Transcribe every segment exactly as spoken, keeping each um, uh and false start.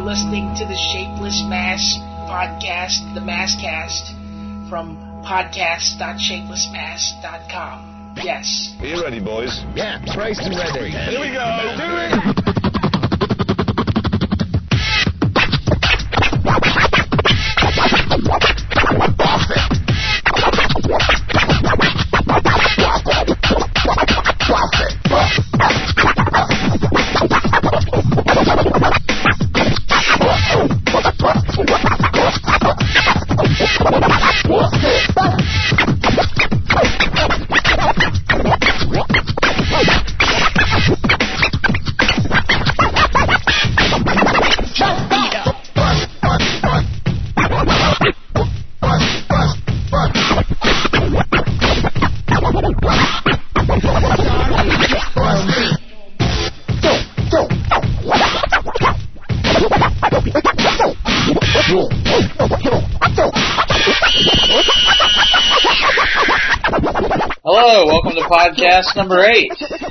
listening to the Shapeless Mass podcast, the Masscast, from podcast dot shapeless mass dot com. Yes. Are you ready, boys? Yeah, braced and ready. Here we go. Do it. Hello, welcome to podcast number eight,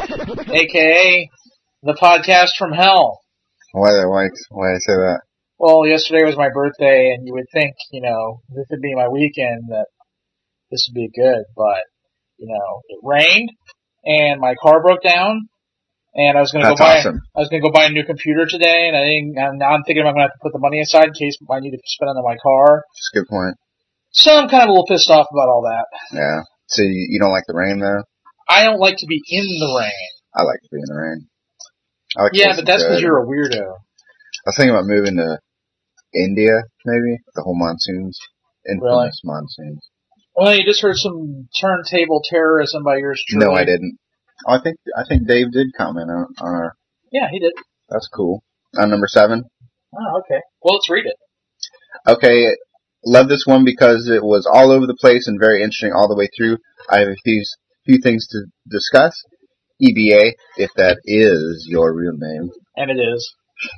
aka the podcast from hell. Why, why, why I say that? Well, yesterday was my birthday, and you would think, you know, this would be my weekend, that this would be good, but, you know, it rained, and my car broke down, and I was gonna That's go buy, awesome. I was gonna go buy a new computer today, and I didn't, and now I'm thinking I'm gonna have to put the money aside in case I need to spend it on my car. That's a good point. So I'm kind of a little pissed off about all that. Yeah. So you, you don't like the rain, though? I don't like to be in the rain. I like to be in the rain. I like to Yeah, listen but that's to because it. you're a weirdo. I was thinking about moving to India, maybe. The whole monsoons. Infamous monsoons. Well, you just heard some turntable terrorism by yours truly. No, I didn't. Oh, I think I think Dave did comment on, on our... Yeah, he did. That's cool. On number seven? Oh, okay. Well, let's read it. Okay, love this one because it was all over the place and very interesting all the way through. I have a few, few things to discuss. E B A, if that is your real name. And it is.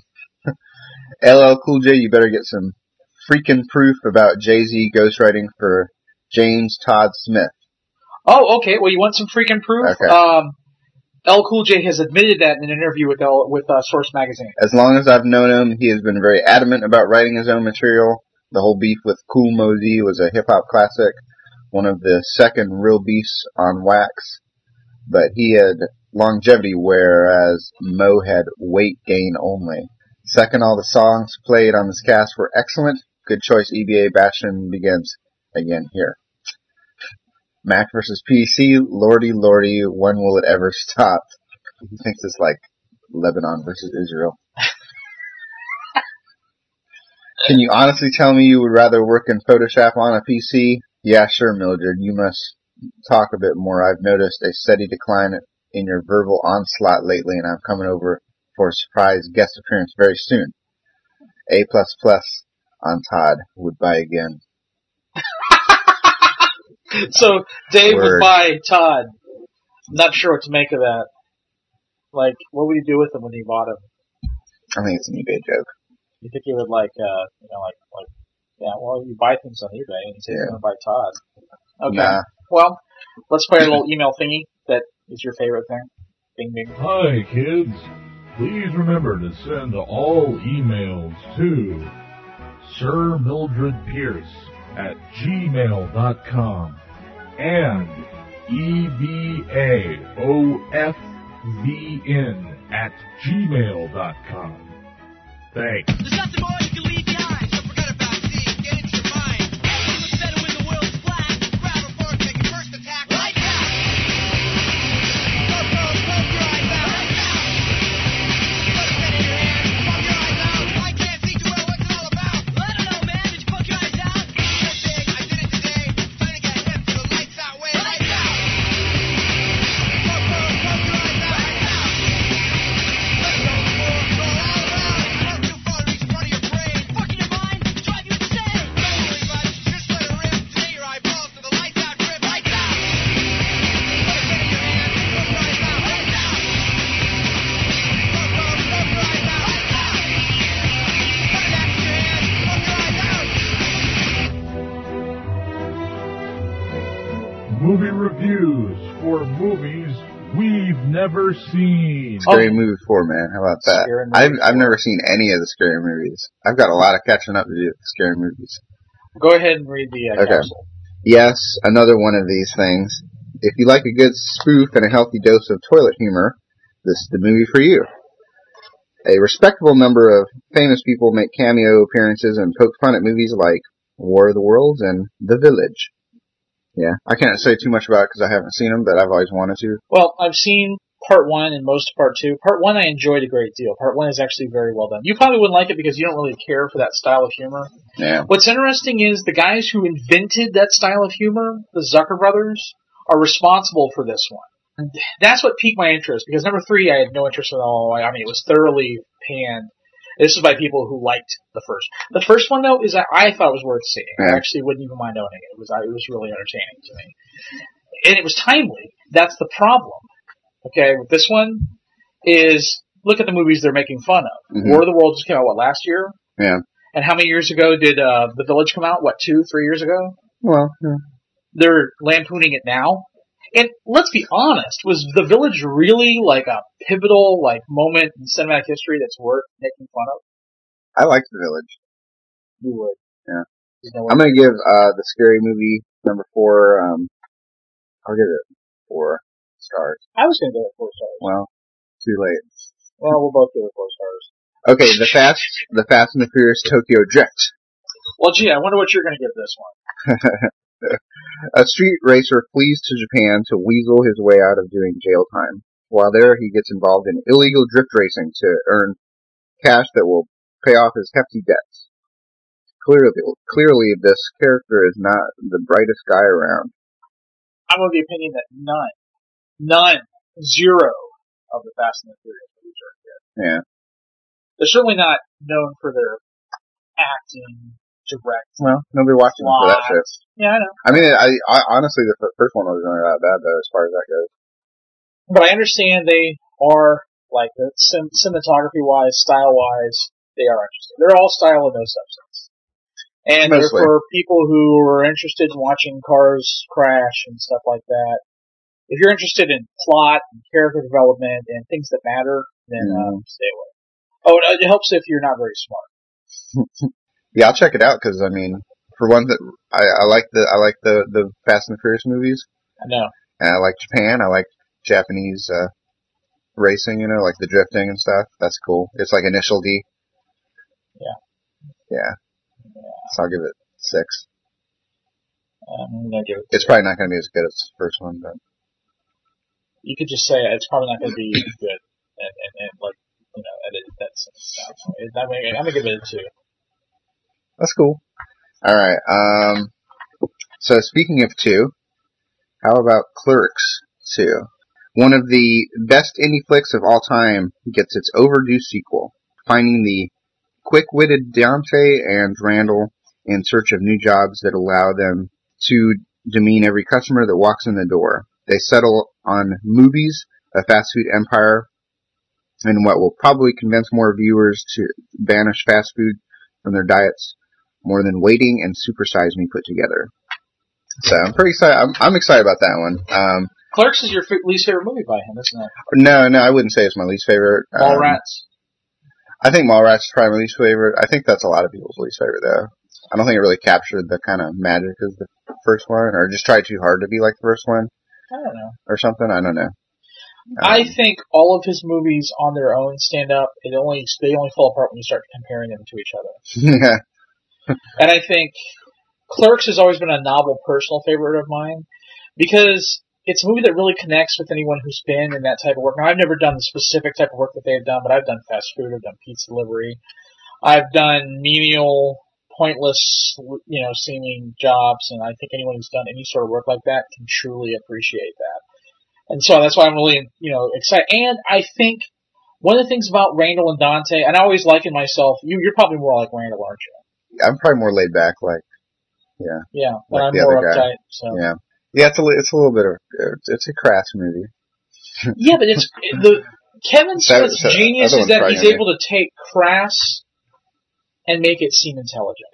L L Cool J, you better get some freaking proof about Jay-Z ghostwriting for James Todd Smith. Oh, okay. Well, you want some freaking proof? Okay. Um, L Cool J has admitted that in an interview with L, with uh, Source Magazine. As long as I've known him, he has been very adamant about writing his own material. The whole beef with Kool Moe Dee was a hip-hop classic, one of the second real beefs on wax, but he had longevity, whereas Mo had weight gain only. Second, all the songs played on this cast were excellent. Good choice, E B A. Bastion begins again here. Mac versus P C, lordy lordy, when will it ever stop? He thinks it's like Lebanon versus Israel. Can you honestly tell me you would rather work in Photoshop on a P C? Yeah, sure, Mildred. You must talk a bit more. I've noticed a steady decline in your verbal onslaught lately, and I'm coming over for a surprise guest appearance very soon. A plus plus on Todd. Would buy again. So, Dave Word. would buy Todd. I'm not sure what to make of that. Like, what would he do with him when he bought him? I think it's an eBay joke. You think he would, like, uh, you know, like, like, yeah, well, you buy things on eBay, and he says Yeah. he's going to buy Todd. Okay. Nah. Well, let's play a little email thingy that is your favorite thing. Bing, bing. Hi, kids. Please remember to send all emails to Sir Mildred Pierce at gmail dot com and E B A O F V N at gmail dot com. Thanks. There's nothing more you can leave behind, so forget about seeing, get into your mind. What's better when the world's flat? Grab a fork, take your first attack right now. Go, go, poke your eyes out right now. Put a pen in your hand, pop your eyes out. I can't see too well what's it all about. I don't know, man. Did you poke your eyes out? Good thing I did it today. Time to get hip to the lights out way. Lights out. Go, go, poke your eyes out right now. Let's go, fool. Roll all around. Work too far, reach in front of your brain. Fucking your mind, drive you insane. Don't worry about it, just let it rip. Today your eyeballs to the lights out trip. Lights out. Put a pen in your hand, poke your eyes out. Lights out. Go, go, poke your eyes out. Lights out. Put an axe in your hand, poke your eyes out. Movie reviews for movies we've never seen. Scary Movie four, man. How about that? Scary Movie I've I've four. never seen any of the Scary Movies. I've got a lot of catching up to do with the Scary Movies. Go ahead and read the uh, Okay. capsule. Yes, another one of these things. If you like a good spoof and a healthy dose of toilet humor, this is the movie for you. A respectable number of famous people make cameo appearances and poke fun at movies like War of the Worlds and The Village. Yeah, I can't say too much about it because I haven't seen them, but I've always wanted to. Well, I've seen part one and most of part two. Part one I enjoyed a great deal. Part one is actually very well done. You probably wouldn't like it because you don't really care for that style of humor. Yeah. What's interesting is the guys who invented that style of humor, the Zucker brothers, are responsible for this one. And that's what piqued my interest, because number three I had no interest at all. I mean, it was thoroughly panned. This is by people who liked the first. The first one, though, is I, I thought was worth seeing. Yeah. I actually wouldn't even mind owning it. It was, it was really entertaining to me. And it was timely. That's the problem. Okay, with this one is, look at the movies they're making fun of. Mhm. War of the Worlds just came out, what, last year? Yeah. And how many years ago did uh, The Village come out? What, two, three years ago? Well, yeah. They're lampooning it now. And let's be honest, was The Village really like a pivotal like moment in cinematic history that's worth making fun of? I liked The Village. You would. Yeah. You know what? I'm gonna give uh the Scary Movie number four. Um, I'll give it four stars. I was going to give it four stars. Well, too late. Well, we'll both give it four stars. Okay, the Fast, the Fast and the Furious Tokyo Drift. Well, gee, I wonder what you're going to give this one. A street racer flees to Japan to weasel his way out of doing jail time. While there, he gets involved in illegal drift racing to earn cash that will pay off his hefty debts. Clearly, clearly, this character is not the brightest guy around. I'm of the opinion that none, none, zero of the Fast and the Furious movies are good. Yeah. They're certainly not known for their acting, direct. Well, nobody watches him for that shit. Yeah, I know. I mean, I, I honestly, the f- first one wasn't really that bad though, as far as that goes. But I understand they are, like, the sim- cinematography-wise, style-wise, they are interesting. They're all style and no substance. And they're Mostly. for people who are interested in watching cars crash and stuff like that. If you're interested in plot and character development and things that matter, then Mm. um, stay away. Oh, it, it helps if you're not very smart. Yeah, I'll check it out because I mean, for one, that I, I like the I like the the Fast and the Furious movies, I know. and I like Japan. I like Japanese uh racing, you know, like the drifting and stuff. That's cool. It's like Initial D. Yeah. Yeah. So I'll give it six. I'm gonna give it. It's probably not going to be as good as the first one, but You could just say it's probably not going to be good, and, and, and like you know, edit that's. I'm gonna, I'm gonna give it a two. that's cool. All right. Um. So speaking of two, how about Clerks two? One of the best indie flicks of all time gets its overdue sequel, finding the quick-witted Dante and Randall in search of new jobs that allow them to demean every customer that walks in the door. They settle on movies, a fast food empire, and what will probably convince more viewers to banish fast food from their diets more than Waiting and Super Size Me put together. So I'm pretty excited. I'm, I'm excited about that one. Um, Clerks is your f- least favorite movie by him, isn't it? no, no, I wouldn't say it's my least favorite. Um, Mallrats. I think Mallrats is probably my least favorite. I think that's a lot of people's least favorite, though. I don't think it really captured the kind of magic of the first one, or just tried too hard to be like the first one, I don't know. or something. I don't know. Um, I think all of his movies on their own stand up. It only they only fall apart when you start comparing them to each other. yeah, And I think Clerks has always been a novel personal favorite of mine because it's a movie that really connects with anyone who's been in that type of work. Now, I've never done the specific type of work that they've done, but I've done fast food, I've done pizza delivery, I've done menial, pointless, you know, seeming jobs, and I think anyone who's done any sort of work like that can truly appreciate that. And so that's why I'm really, you know, excited. And I think one of the things about Randall and Dante, and I always liken myself, you, you're probably more like Randall, aren't you? I'm probably more laid back, like, yeah, Yeah, but Like I'm the more other guy. uptight. So. yeah, yeah. It's a, li- it's a little bit of, it's, it's a crass movie. Yeah, but it's the Kevin So- Smith's so- genius other is that one's he's probably able to take crass and make it seem intelligent.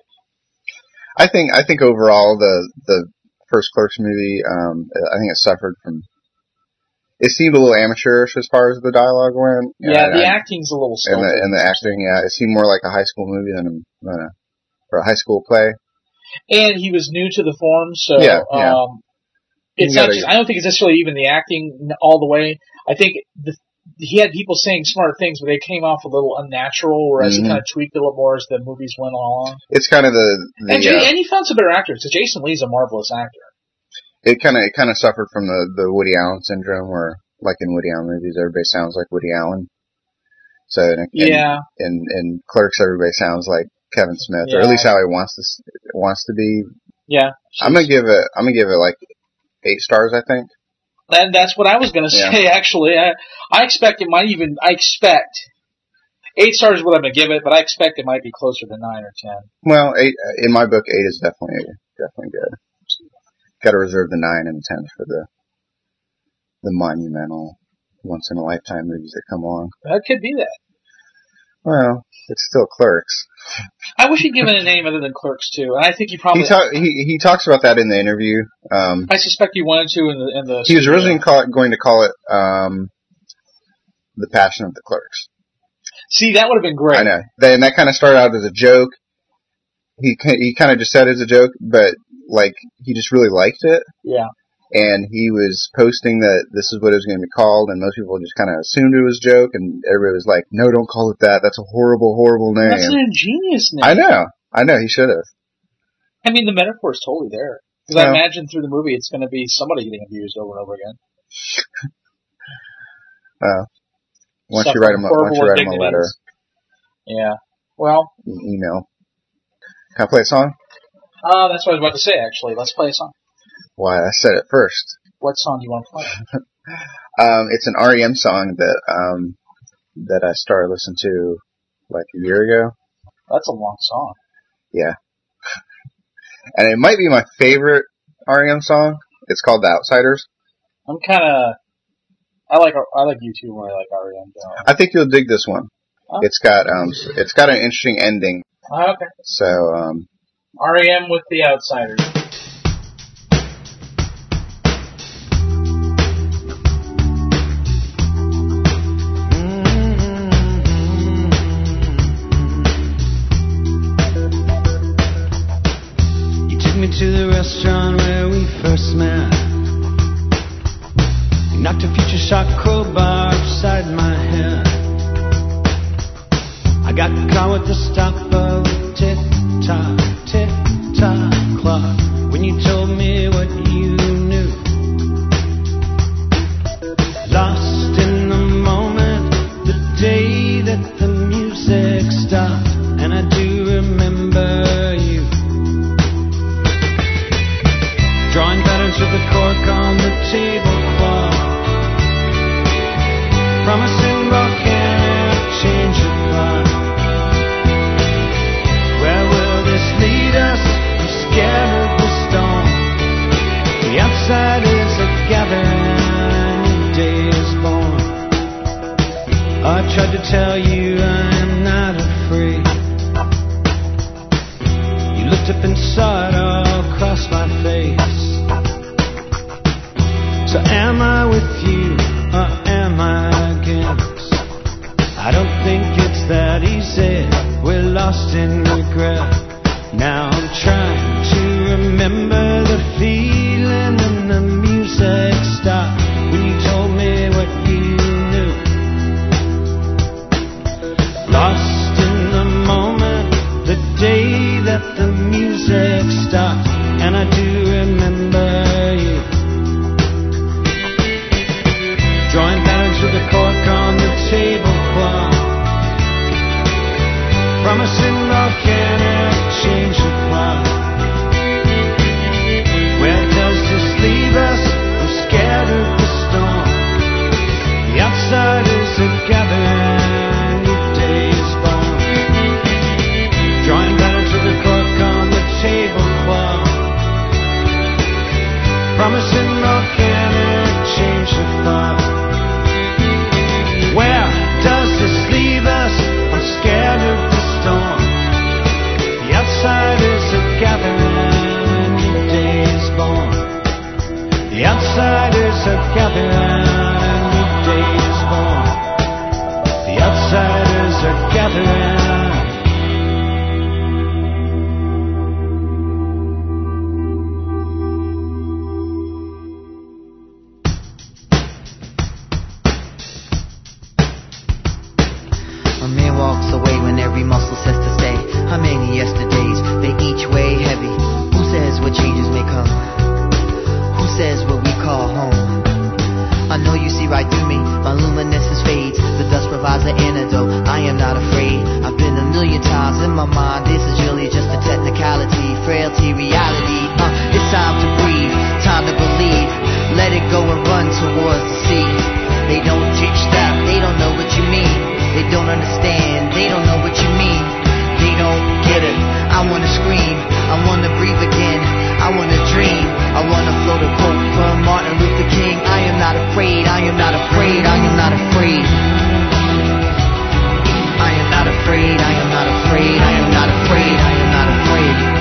I think, I think overall the, the first Clerks movie, um, I think it suffered from, it seemed a little amateurish as far as the dialogue went. Yeah, and the I, acting's a little and stilted. the and the acting, yeah, it seemed more like a high school movie than a, than a or a high school play. And he was new to the form, so Yeah, yeah. um, it's You not gotta- just, I don't think it's necessarily even the acting all the way. I think the, he had people saying smart things, but they came off a little unnatural, whereas Mhm. he kind of tweaked it a little more as the movies went along. It's kind of the, the And, Jay, uh, and he found some better actors, because Jason Lee's a marvelous actor. it kind of it kind of suffered from the, the Woody Allen syndrome, where like in Woody Allen movies, everybody sounds like Woody Allen. So in, in, Yeah. in, in Clerks, everybody sounds like Kevin Smith, or Yeah. at least how he wants to s- wants to be. Yeah. I'm gonna give it. I'm gonna give it like eight stars, I think. And that's what I was going to Yeah. say, actually. I, I expect it might even, I expect, eight stars is what I'm going to give it, but I expect it might be closer to nine or ten. Well, eight in my book, eight is definitely definitely good. Got to reserve the nine and the ten for the the monumental, once in a lifetime movies that come along. That could be that. Well, it's still Clerks. I wish he'd given a name other than Clerks too, and I think he probably. He ta- he he talks about that in the interview. Um, I suspect he wanted to in the in the. he was studio. originally call it, going to call it um, The Passion of the Clerks. See, that would have been great. I know. Then that kind of started out as a joke. He ki- he kind of just said it as a joke, but like he just really liked it. Yeah. And he was posting that this is what it was going to be called, and most people just kind of assumed it was a joke, and everybody was like, no, don't call it that. That's a horrible, horrible name. That's an ingenious name. I know. I know. He should have. I mean, the metaphor is totally there. Because I Yeah. imagine through the movie it's going to be somebody getting abused over and over again. Uh, once you Suffering write him, a, once you horrible write him a letter, indignities. Yeah. Well, e- email. Can I play a song? uh, that's what I was about to say, actually. Let's play a song. Why, I said it first. What song do you want to play? Um, it's an R E M song that um, that I started listening to like a year ago. That's a long song. Yeah. And it might be my favorite R E M song. It's called The Outsiders. I'm kind of... I like I like you too when I like R E M. though. I think you'll dig this one. Oh. It's got um, it's got an interesting ending. Oh, okay. So um, R E M with The Outsiders. You took me to the restaurant where we first met. You knocked a future shock crowbar upside my head. I got caught with the stop of a tick-tock, tick-tock clock when you told me what you knew. Lost in the moment, the day that the music stopped, and I do remember you. Drawing patterns with the cork on the tablecloth, promising volcanic change of thought. Where will this lead us? I'm scared of the storm. The outsiders are gathering, a new day is born. I tried to tell you I am not afraid. You looked up and saw it all across my face. So am I with you, or am I against? I don't think it's that easy. We're lost in regret. Now I'm trying to remember the feeling when the music stopped, when you told me what you knew. Lost in the moment, the day that the music stopped, and I do remember you. Drawing patterns with a cork on the tablecloth, promising volcanic change of plot. Where does this leave us? I'm scared of the storm. The outsiders are gathering, new day is born. Drawing patterns with a cork on the tablecloth, promising volcanic change of thought. Where does this leave us? I'm scared of the storm. The outsiders are gathering, a new day is born. The outsiders are gathering, Bible says to stay. How many yesterdays, they each weigh heavy. Who says what changes may come? Who says what we call home? I know you see right through me, my luminescence fades. The dust provides the antidote, I am not afraid. I've been a million times in my mind, this is really just a technicality. Frailty, reality, uh, it's time to breathe, time to believe. Let it go and run towards the sea. They don't teach that, they don't know what you mean. They don't understand, they don't know what you mean. They don't get it, I wanna scream, I wanna breathe again, I wanna dream, I wanna float a quote from Martin Luther King. I am not afraid, I am not afraid, I am not afraid. I am not afraid, I am not afraid, I am not afraid, I am not afraid.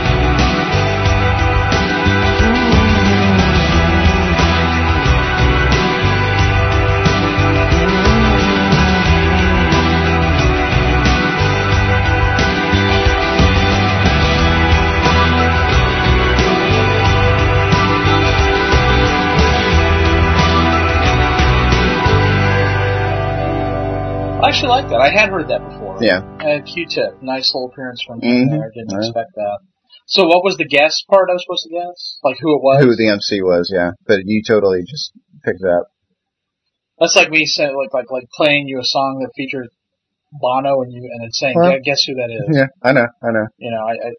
I actually like that. I had heard that before. Yeah. And Q-Tip, nice little appearance from him Mm-hmm. there. Didn't Right. expect that. So what was the guess part I was supposed to guess? Like who it was? Who the M C was, yeah. But you totally just picked it up. That's like me saying, like, like, like playing you a song that features Bono and you, and then saying, Well, "Yeah, guess who that is?" Yeah, I know, I know. You know, I, I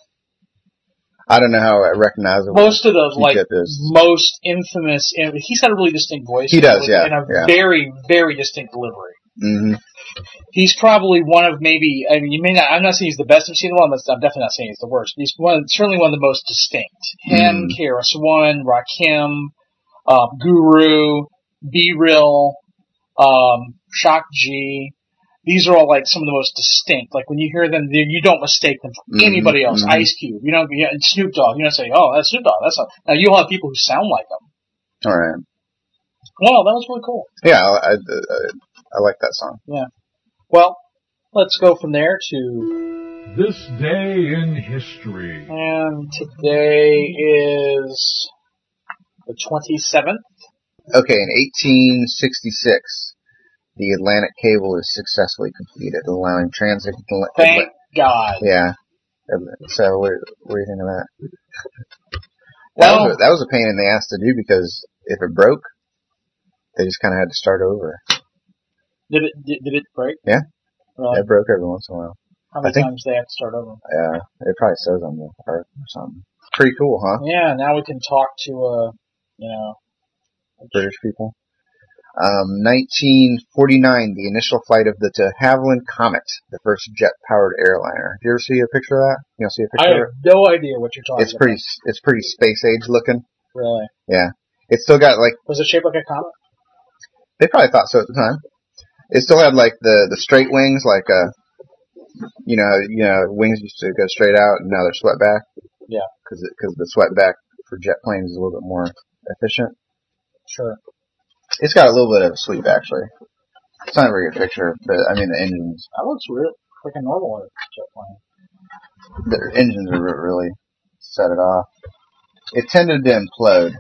I don't know how recognizable most of the like Q-Tip is. most infamous. And he's got a really distinct voice. He does, with- yeah, and a yeah. very, very distinct delivery. Mm-hmm. He's probably one of maybe. I mean, you may not. I'm not saying he's the best M C in the world. I'm definitely not saying he's the worst. He's one, certainly one of the most distinct. Him, Mm. K R S One, Rakim, um, Guru, B-Real, um, Shock G. These are all like some of the most distinct. Like when you hear them, you you don't mistake them for Mhm, anybody else. mhm. Ice Cube, you know, you know, Snoop Dogg. You don't say, "Oh, that's Snoop Dogg." That's not. Now you'll have people who sound like him. All right. Wow, that was really cool. Yeah, I, I, I, I like that song. Yeah. Well, let's go from there to, This day in history. and today is the twenty-seventh. Okay, in eighteen sixty-six, the Atlantic Cable is successfully completed, allowing transit. Thank God. Yeah. So, what, what do you think of that? That, Well, was a, that was a pain in the ass to do because if it broke, they just kind of had to start over. did it did, did it break? Yeah. Really? It broke every once in a while. How many I think- times do they have to start over? Yeah, it probably says on the arc or something. Pretty cool, huh? Yeah. Now we can talk to uh, you know, British people. Um, nineteen forty-nine, the initial flight of the de Havilland Comet, the first jet-powered airliner. Did you ever see a picture of that? You don't see a I picture of have no idea what you're it? talking It's about. pretty, it's pretty space age looking. Really? Yeah. It's still got like, Was it shaped like a comet? they probably thought so at the time. It still had like the, the straight wings, like uh, you know, you know, wings used to go straight out and now they're swept back. Yeah. Cause, it, cause the swept back for jet planes is a little bit more efficient. Sure. It's got a little bit of a sweep actually. It's not a very good picture, but I mean the engines, That looks real like a normal jet plane. the engines are re- really set it off. It tended to implode.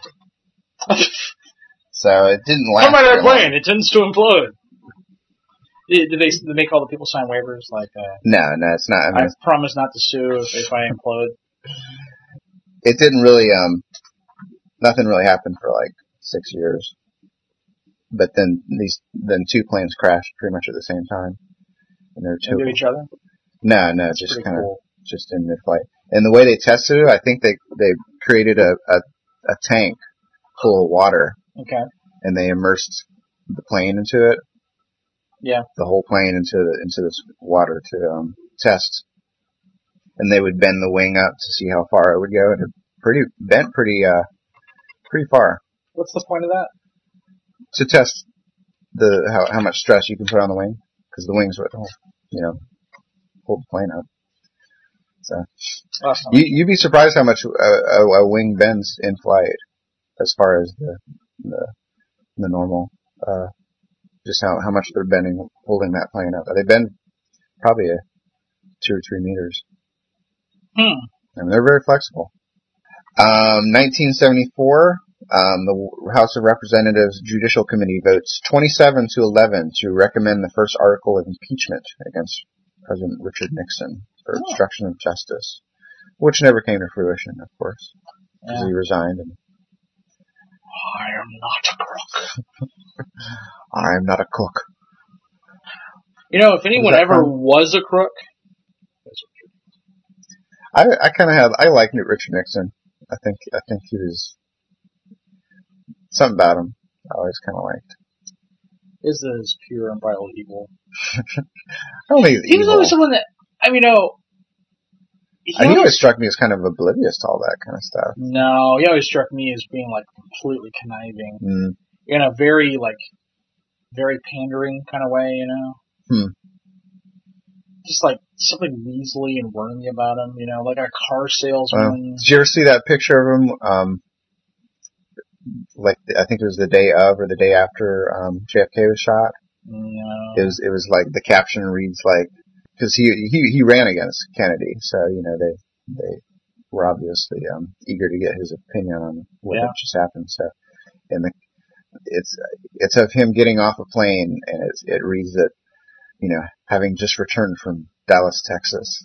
So it didn't last Come on, very that long. plane. It tends to implode. Did did they, did they make all the people sign waivers like, uh, No, no, it's not. I mean, I promise not to sue if, if I implode? it didn't really, um, nothing really happened for like six years. But then these, then two planes crashed pretty much at the same time. And they're two. Into each other? No, no, That's just pretty kind of, cool. just in mid-flight. And the way they tested it, I think they, they created a, a, a tank full of water Okay. and they immersed the plane into it. Yeah. The whole plane into the, into this water to, um, test. And they would bend the wing up to see how far it would go and it pretty, bent pretty, uh, pretty far. What's the point of that? To test the how how much stress you can put on the wing, because the wings would, you know, hold the plane up. So Awesome. you you'd be surprised how much a, a, a wing bends in flight, as far as the the, the normal, uh, just how how much they're bending, holding that plane up. They bend probably a two or three meters. Hmm. I mean, they're very flexible. Um, nineteen seventy-four. Um, the House of Representatives Judicial Committee votes twenty-seven to eleven to recommend the first article of impeachment against President Richard Nixon for Oh. obstruction of justice, which never came to fruition, of course, because Yeah. he resigned. And I am not a crook. I'm not a cook. You know, if anyone that ever from? was a crook, I, I kind of have, I like Richard Nixon. I think, I think he was, something about him I always kind of liked. is this pure unbridled evil? I don't think he's He was evil. always someone that, I mean, you know, he he always struck me as kind of oblivious to all that kind of stuff. no, he always struck me as being like completely conniving Mm. in a very like, very pandering kind of way, you know? Hmm. Just like something measly and wormy about him, you know, like a car Well, salesman. did you ever see that picture of him? Um, like I think it was the day of or the day after um, J F K was shot. No. It was it was like the caption reads like because he he he ran against Kennedy, so you know they they were obviously um, eager to get his opinion on what Yeah. had just happened. So, and the it's it's of him getting off a plane, and it's, it reads that you know having just returned from Dallas, Texas.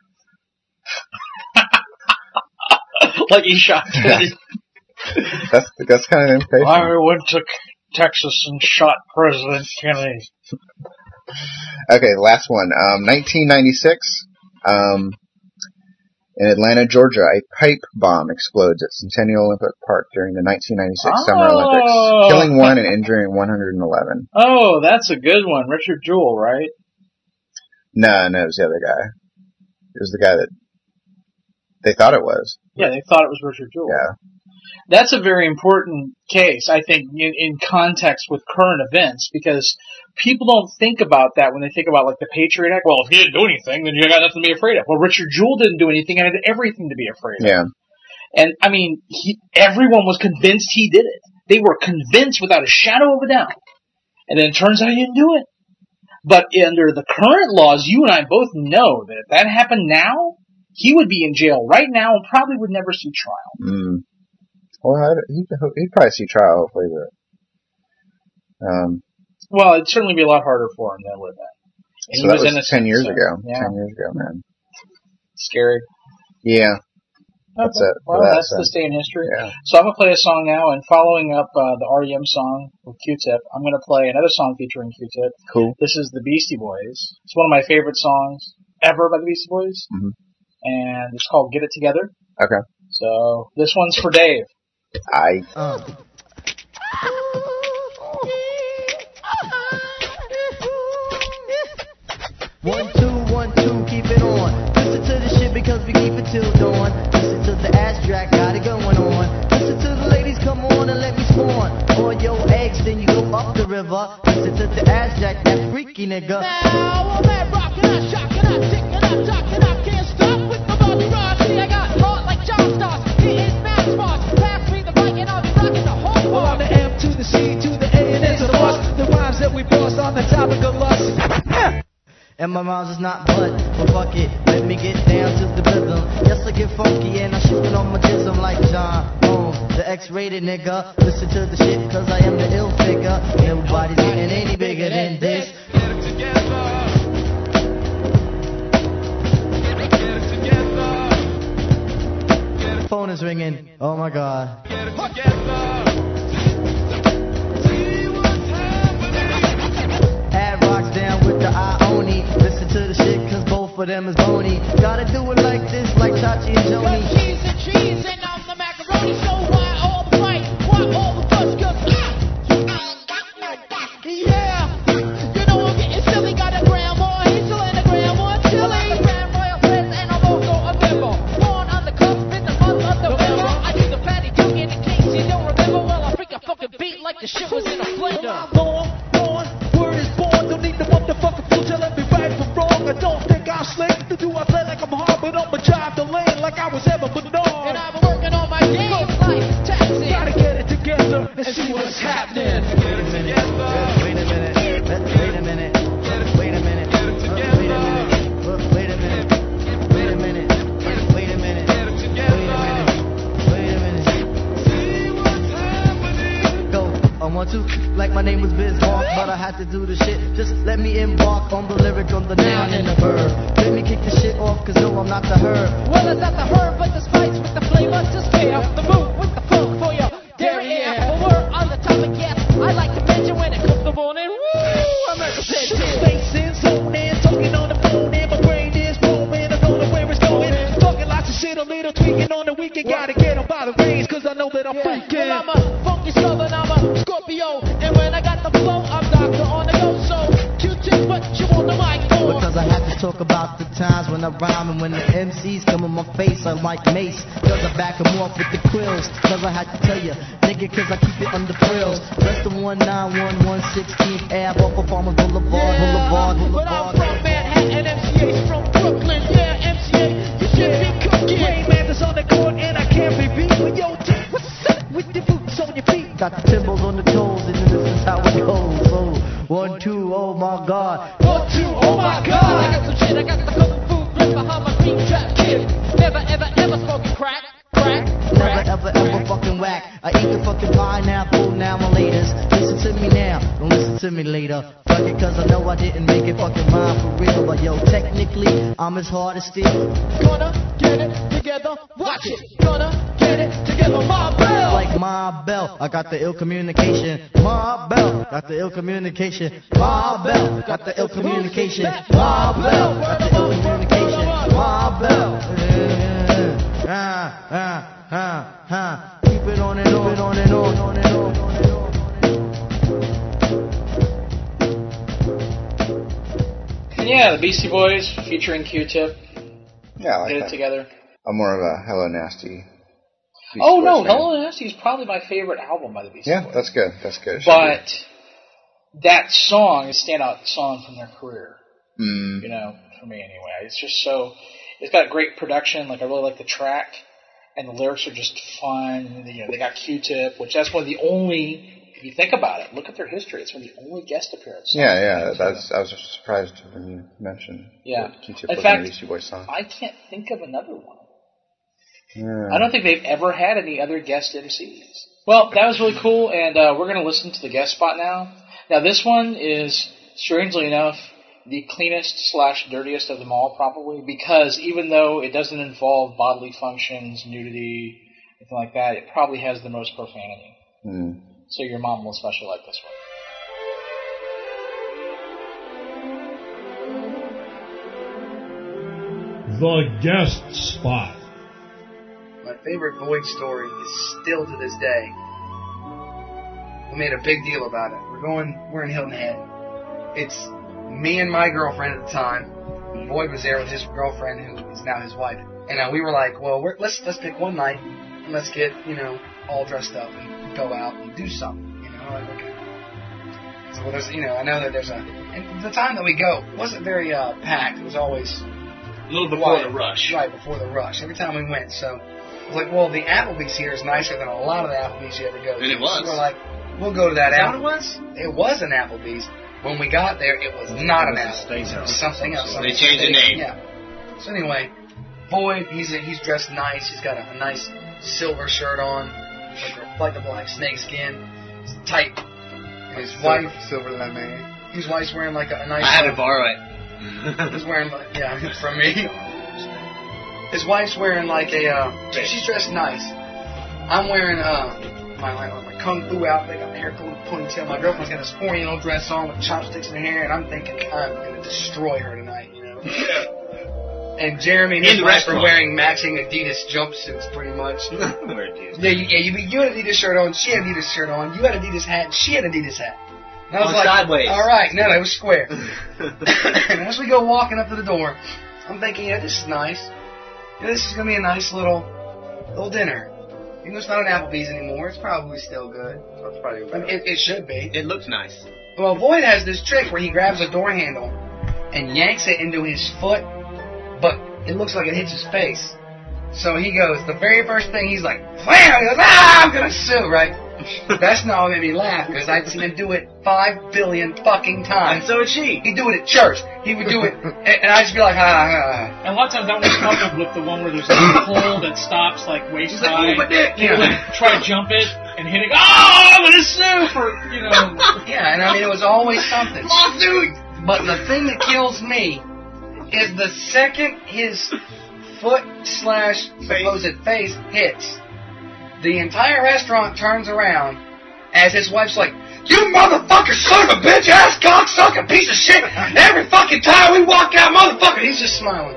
Like he shot Kennedy. That's that's kind of impatient. I went to Texas and shot President Kennedy. Okay, last one. Um, nineteen ninety-six. Um, in Atlanta, Georgia, a pipe bomb explodes at Centennial Olympic Park during the nineteen ninety-six Summer Oh. Olympics, killing one and injuring one hundred eleven. Oh, that's a good one. Richard Jewell, right? No, no, it was the other guy. It was the guy that they thought it was. Yeah, they thought it was Richard Jewell. Yeah. That's a very important case, I think, in, in context with current events, because people don't think about that when they think about, like, the Patriot Act. Well, if he didn't do anything, then you got nothing to be afraid of. Well, Richard Jewell didn't do anything and had everything to be afraid of. Yeah. And, I mean, he, everyone was convinced he did it. They were convinced without a shadow of a doubt. And then it turns out he didn't do it. But under the current laws, you and I both know that if that happened now, he would be in jail right now and probably would never see trial. Mm. Well, I'd, he'd, he'd probably see trial, hopefully, but um, Well, it'd certainly be a lot harder for him than it would have been. And so he that was innocent, ten years so, ago. Yeah, Ten years ago, man. scary. Yeah. That's Okay. it for Well, that, that's so. this day in history. Yeah. So I'm going to play a song now, and following up uh, the R E M song with Q-Tip, I'm going to play another song featuring Q-Tip. Cool. This is the Beastie Boys. It's one of my favorite songs ever by the Beastie Boys. Mhm. And it's called Get It Together. Okay. So this one's for Dave. I. Uh. One, two, one, two, keep it on. Listen to the shit because we keep it till dawn. Listen to the ass track, got it going on. Listen to the ladies, come on and let me spawn. On your eggs, then you go up the river. Listen to the ass jack, that freaky nigga. Now, I'm at rockin' out, shockin' out, tickin' out, jockin' out, can't stop with my Bobby Ross. See, I got heart like John Stars. It is match march. Pass me the mic and I'll be rockin' the whole Well, bar. I'm the M to the C to the A and N to the bus. The rhymes that we bust on the topic of lust. And my rhymes is not but, but fuck it, let me get down to the rhythm. Yes, I get funky and I shoot it on my jism like John Holmes, the X-rated nigga. Listen to the shit cause I am the ill figure. Nobody's getting any bigger than this. Get it together. Get it together. Get it, Phone is ringing, oh my god. get it together. See what's happening. Add rocks down with the Ioni. Listen to the shit cause both of them is bony. Gotta do it like this, like Chachi and Got Joni. cheese and cheese and I'm the macaroni. So why all the fight? Why all the fuss? Cause I, yeah, you know I'm getting silly. Got a grandma Hazel and a grandma Chili. Grand Royal Fest and I'm also a member. Born on the cusp in the month of November. I do the patty junk in case you don't remember. Well, I freak a fucking beat like the shit was in a blender. Born, born, word is born. Don't need the motherfucking fool telling me right from wrong. I don't think I'm slick. To do I play like I'm hard, but I'ma drive the lane like I was ever And Bernard. I've been working on my game like taxi. Gotta get it together and see what's happening. Get it together. Wait a minute, wait a minute, wait a minute, Get it together. wait a minute, wait a minute, wait a minute, wait a minute, Get it together. wait a minute. See what's happening. Go on one two, like my name was Biz Mark, but Thought I had to do the shit. Just let me embark on the lyric, on the noun and the verb. Let me kick the shit off, cause no, I'm not the herb. Well, it's not the herb, but the spice with the flavor to spare the move with the funk for your dairy air. But we're on the topic, yes. I like to mention when it comes to morning. Woo! I'm representing. Facing, zoning, talking on the phone, and my brain is roaming. I don't know where it's going. Talking lots of shit, a little tweaking on the weekend. Gotta get them by the reins, cause I know that I'm freaking. Well, I'm a funky southern, I'm a Scorpio. And when I got the flow, I'm doctor on the go. So, Q-tip, what you on the mic for? Because I have to talk about the times when I rhyme and when the M Cs come in my face, I'm like Mace. Cause I back them off with the quills. Cause I had to tell you, nigga, cause I keep it under frills. Rest of one nine one one sixteenth Ave off of Farmers Boulevard, Boulevard, Boulevard. But I'm from Manhattan, M C A's from Brooklyn. Yeah, M C A, you should be cooking. Rainmaker's on the court and I can't be beat. But yo, T, what's up with the boots on your feet? Got the timbals on the toes and this is how it goes. So, one, two, oh my God. One, two, oh my God. I got some shit, I got the kung fu grip behind my green trap kid. Never, ever, ever smoking crack, crack, Never, crack. ever, ever fucking whack. I eat the fucking pineapple now my laters. Listen to me now, don't listen to me later. Fuck it, cause I know I didn't make it fucking rhyme for real. But yo, technically, I'm as hard as steel. Gonna get it together, watch it. Gonna get it together, my bell. Like my bell, I got the ill communication. My bell, got the ill communication. My bell, got the ill communication. My bell, got the ill communication. My bell. Ah, ah, ah, ah. Keep it on and on and on and on, on and on, on and on. And yeah, the Beastie Boys featuring Q-Tip. Yeah, I like Get it that. together. I'm more of a Hello Nasty. Beastie Oh Boys no, fan. Hello Nasty is probably my favorite album by the Beastie Yeah, Boys. that's good. That's good. It should But that song is a standout song from their career. be. Mm. You know, for me anyway. It's just so, it's got great production. Like I really like the track, and the lyrics are just fun. You know, they got Q-Tip, which that's one of the only. If you think about it, look at their history. It's one of the only guest appearances. Yeah, yeah. That's. I was just surprised when you mentioned. Yeah. that Q-Tip In was fact, in the Beastie Boys song. I can't think of another one. Yeah. I don't think they've ever had any other guest M Cs. Well, that was really cool, and uh, we're going to listen to the guest spot now. Now, this one is, strangely enough, the cleanest slash dirtiest of them all, probably, because even though it doesn't involve bodily functions, nudity, anything like that, it probably has the most profanity. Mm. So your mom will especially like this one. The guest spot. My favorite Void story is still to this day. We made a big deal about it. We're going, we're in Hilton Head. It's me and my girlfriend at the time. And Void was there with his girlfriend, who is now his wife. And uh, we were like, well, we're, let's let's pick one night and let's get, you know, all dressed up and go out and do something. You know, like, okay. So well, there's, you know, I know that there's a. And the time that we go wasn't very uh, packed. It was always a little before the rush. Right before the rush. Every time we went, so. I was like, well, the Applebee's here is nicer than a lot of the Applebee's you ever go to. And it was. So we're like, we'll go to that Is that Applebee's. what It was an Applebee's. When we got there, it was not an It was a Applebee's. It was steakhouse. something else. They Something changed the steak. name. Yeah. So anyway, Boyd, he's a, he's dressed nice. He's got a, a nice silver shirt on, like, like the black snake skin. It's tight. And his wife, Silver Lemon. his wife's wearing like a, a nice. I had to borrow it. He's wearing like, yeah, from me. His wife's wearing like a, uh, she's dressed nice. I'm wearing, uh, my, my, my kung fu outfit, got my hair cool ponytail. My girlfriend's got a sporty dress on with chopsticks in her hair, and I'm thinking, I'm gonna destroy her tonight, you know? And Jeremy and In his the wife are restaurant. wearing matching Adidas jumpsuits, pretty much. Where it is. Yeah, you, yeah, you, you had Adidas shirt on, she had Adidas shirt on, you had Adidas hat, and she had Adidas hat. And I was On like, sideways. all right, no, it was square. And as we go walking up to the door, I'm thinking, yeah, this is nice. Yeah, this is gonna be a nice little, little dinner. Even though it's not an Applebee's anymore, it's probably still good. That's probably I mean, it, it should be. It looks nice. Well, Void has this trick where he grabs a door handle and yanks it into his foot, but it looks like it hits his face. So he goes, the very first thing, he's like, wham! He goes, ah, I'm gonna sue, right? That's not what made me laugh, because I'd seen him do it five billion fucking times. And so would she. He'd do it at church. He would do it, and, and I'd just be like, ah, ah, ah. And a lot of times that one's coupled with the one where there's like a pole that stops like waist He's like, high. "Ooh, my dick," You know, yeah. like, try to jump it, and and hitting, oh, I'm gonna sue for, you know. Yeah, and I mean, it was always something. Lawsuit! But the thing that kills me is the second his foot slash supposed face hits, the entire restaurant turns around as his wife's like, you motherfucker son of a bitch ass cocksucking piece of shit! Every fucking time we walk out, motherfucker, he's just smiling.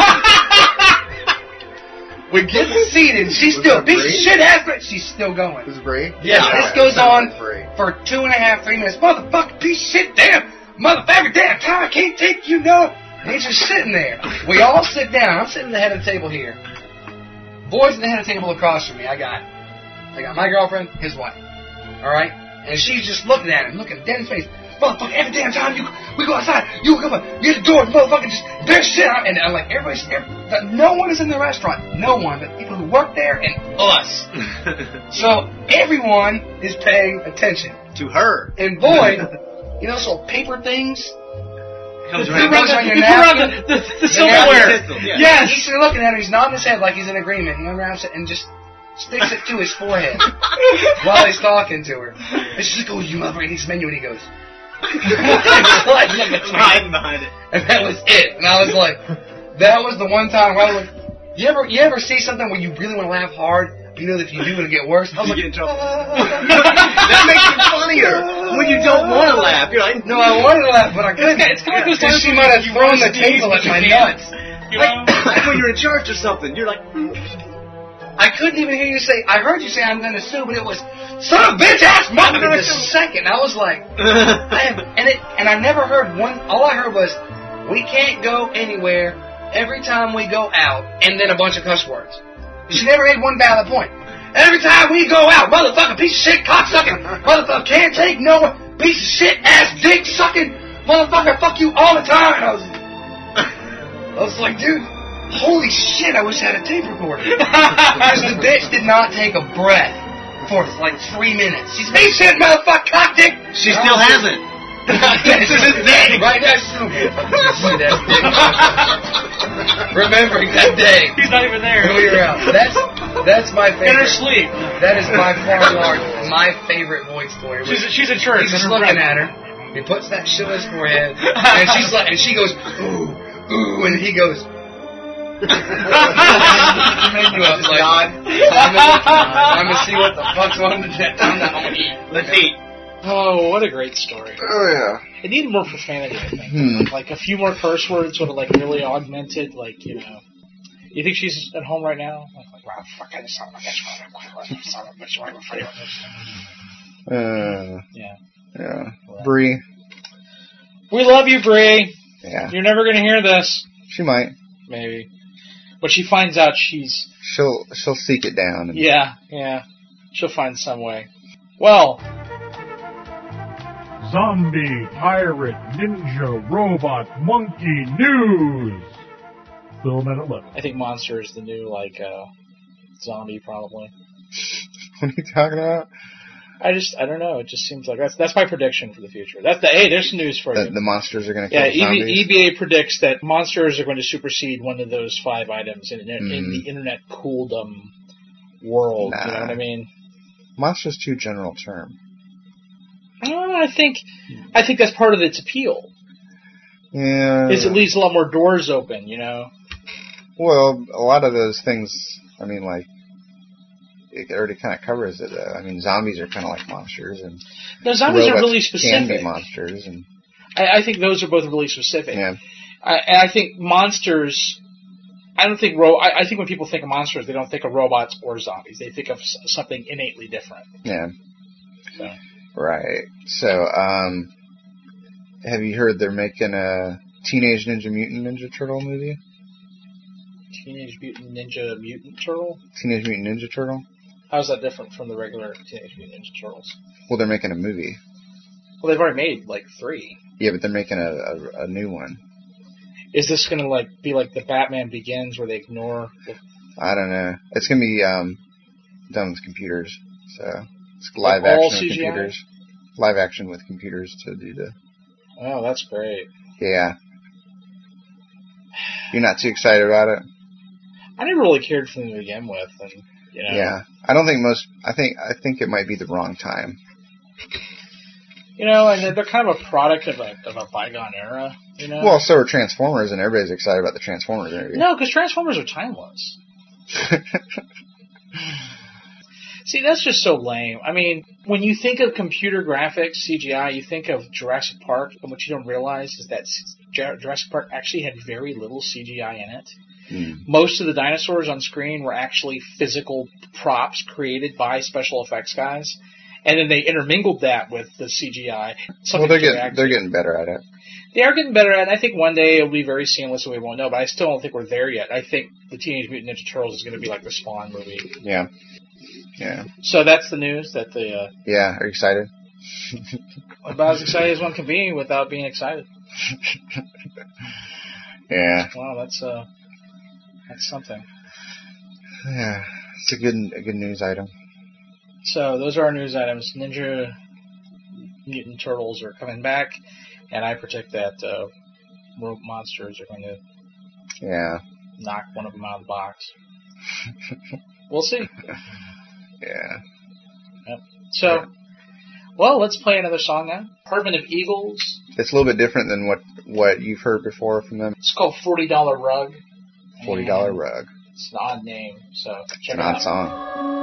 We get seated, she's still piece of shit ass, but she's still going. This is Brie? Yeah, this goes on for two and a half, three minutes. Motherfucker, piece of shit, damn, motherfucker, damn time, I can't take you, no. And he's just sitting there. We all sit down. I'm sitting at the head of the table here. Boy's at the head of the table across from me. I got, I got my girlfriend, his wife. All right, and she's just looking at him, looking dead in his face. Motherfucker, every damn time you we go outside, you come up, you hit the door, motherfucker, just bear shit out. And I'm like, everybody's, every, no one is in the restaurant, no one, but people who work there and us. So everyone is paying attention to her. And boy, you know, those little paper things. Comes He around, runs on your you can run napkin. the, the, the The silverware. napkin. Yeah. Yes. He's looking at him. He's nodding his head like he's in agreement. He unwraps it and just sticks it to his forehead while he's talking to her. And she's like, "Oh, you motherfucker!" He's menu, and he goes, like, hiding behind it. and that was it. And I was like, that was the one time where I was like, you ever, you ever see something where you really want to laugh hard? You know that if you do, it'll get worse. I was You like, get in trouble. That makes it funnier when you don't want to laugh. You're like, no, I wanted to laugh, but I couldn't. It's kind of those times She when might have you thrown wanna the sneeze, table but at you my can't. nuts. You know? like when you're in charge of something, you're like, I couldn't even hear you say, I heard you say I'm going to sue, but it was, son of a bitch ass mother in a second. I was like, I have, and it, and I never heard one, all I heard was, we can't go anywhere every time we go out, and then a bunch of cuss words. She never made one valid point. Every time we go out, motherfucker, piece of shit, cocksucking, motherfucker, can't take no one, piece of shit, ass, dick sucking, motherfucker, fuck you all the time. I was, I was like, dude, holy shit, I wish I had a tape recorder. Because the bitch did not take a breath for like three minutes. She's piece of shit, motherfucker, cock dick. she still hasn't. This is his day. Right now, she's still remembering that day. He's not even there. When we were out. That's, that's my favorite. In her sleep. That is by far and large my favorite voice story. She's, she's in church. He's just looking at her. He puts that shit on his forehead, and she's like, and she goes, ooh, ooh, and he goes. He made me up, like, I'm gonna see what the fuck's on the jet. I'm not gonna eat. Let's eat. Oh, what a great story. Oh, yeah. It needed more profanity, I think. Hmm. Like a few more curse words would have like really augmented, like, you know. You think she's at home right now? Like, like wow, fucking son of a bitch, son of a bitch, I'm afraid of this. Uh, Yeah. yeah. Brie. We love you, Bree. Yeah. You're never gonna hear this. She might. Maybe. But she finds out she's... She'll she'll seek it down. And Yeah, yeah. She'll find some way. Well... Zombie, pirate, ninja, robot, monkey news. Film at eleven. I think Monster is the new, like, uh, zombie, probably. What are you talking about? I just, I don't know. It just seems like that's that's my prediction for the future. That's the hey, there's some news for The, you. the monsters are going to kill Yeah, the zombies? E B A predicts that monsters are going to supersede one of those five items in, in, in Mm. the internet cooldom world. Nah. You know what I mean? Monster's too general term. Uh, I think, I think that's part of its appeal. Yeah. Is it leaves a lot more doors open. You know. Well, a lot of those things, I mean, like, it already kind of covers it. Uh, I mean, zombies are kind of like monsters, and No, zombies are robots really specific. Can be monsters, and I, I think those are both really specific. yeah, I, and I think monsters. I don't think ro. I, I think when people think of monsters, they don't think of robots or zombies. They think of s- something innately different. yeah, So. right. So, um, have you heard they're making a Teenage Ninja Mutant Ninja Turtle movie? Teenage Mutant Ninja Mutant Turtle. Teenage Mutant Ninja Turtle? How's that different from the regular Teenage Mutant Ninja Turtles? Well, they're making a movie. Well, they've already made like three. Yeah, but they're making a a, a new one. Is this gonna like be like the Batman Begins, where they ignore? The, I don't know. It's gonna be um done with computers, so it's live Like all action with C G I? computers. Live action with computers to do the. oh, that's great. Yeah. You're not too excited about it? I never really cared for them to begin with, and You know? Yeah. I don't think most. I think I think it might be the wrong time. You know, and they're, they're kind of a product of a of a bygone era. You know. Well, so are Transformers, and everybody's excited about the Transformers movie. No, because Transformers are timeless. See, that's just so lame. I mean, when you think of computer graphics, C G I, you think of Jurassic Park, and what you don't realize is that Jurassic Park actually had very little C G I in it. Mm. Most of the dinosaurs on screen were actually physical props created by special effects guys, and then they intermingled that with the C G I. Well, they're getting they're getting better at it. They are getting better at it. I think one day it'll be very seamless and we won't know, but I still don't think we're there yet. I think the Teenage Mutant Ninja Turtles is going to be like the Spawn movie. Yeah. Yeah. So that's the news that the... Uh, yeah, are you excited? About as excited as one can be without being excited. Yeah. Wow, that's uh, that's something. Yeah, it's a good a good news item. So those are our news items. Ninja Mutant Turtles are coming back, and I predict that uh, Rope Monsters are going to yeah knock one of them out of the box. We'll see. Yeah. Yep. So, well, let's play another song now. Department of Eagles. It's a little bit different than what, what you've heard before from them. It's called forty dollar Rug. forty dollar Rug. It's an odd name, so check it's an it odd out. song.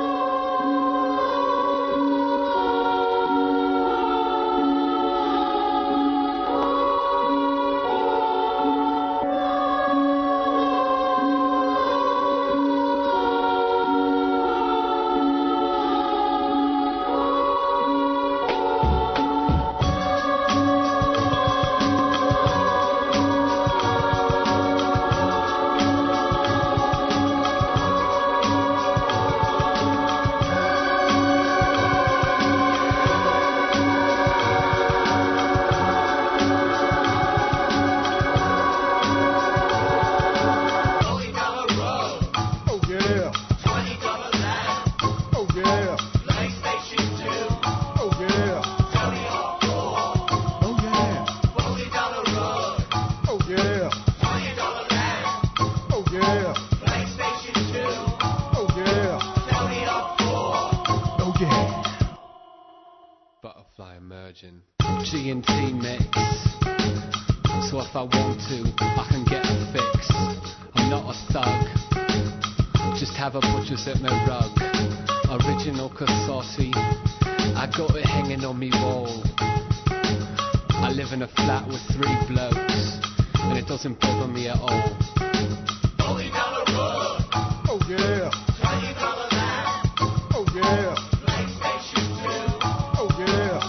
G and T mix. So if I want to, I can get a fix. I'm not a thug, just have a butcher's at my rug. Original Cassotti, I got it hanging on me wall. I live in a flat with three blokes, and it doesn't bother me at all. forty dollar rug. Oh yeah. twenty dollar lamp. Oh yeah. PlayStation two. Oh yeah.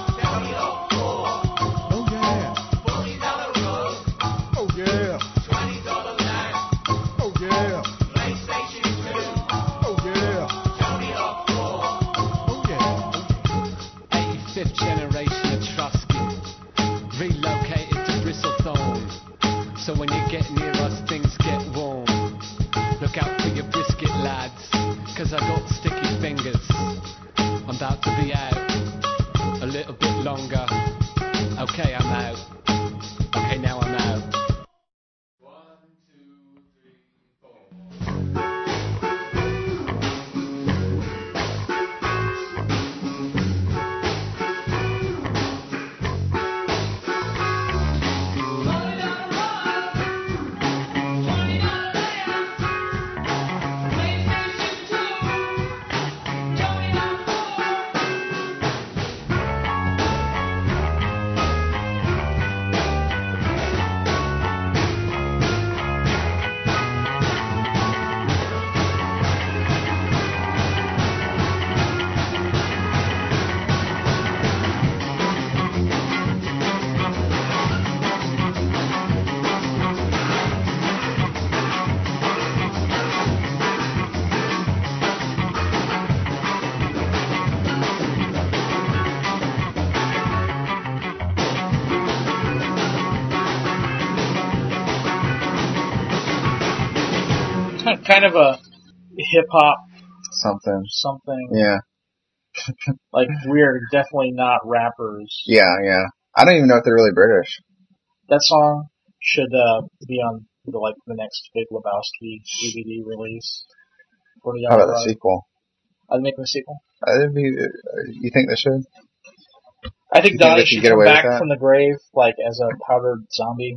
So when you get near us, things get warm. Look out for your biscuit, lads, cause I got sticky fingers. I'm about to be out a little bit longer. Okay, I'm out. Okay, now I'm out. One, two, three, four. Kind of a hip hop something. Something. Yeah. Like we're definitely not rappers. Yeah, yeah. I don't even know if they're really British. That song should uh, be on the like the next Big Lebowski D V D release. for the How about the Alvarado. sequel? Are they making a sequel? Uh, it'd be, uh, you think they should? I think You think Donnie they should should get come away with back that? from the grave, like, as a powdered zombie.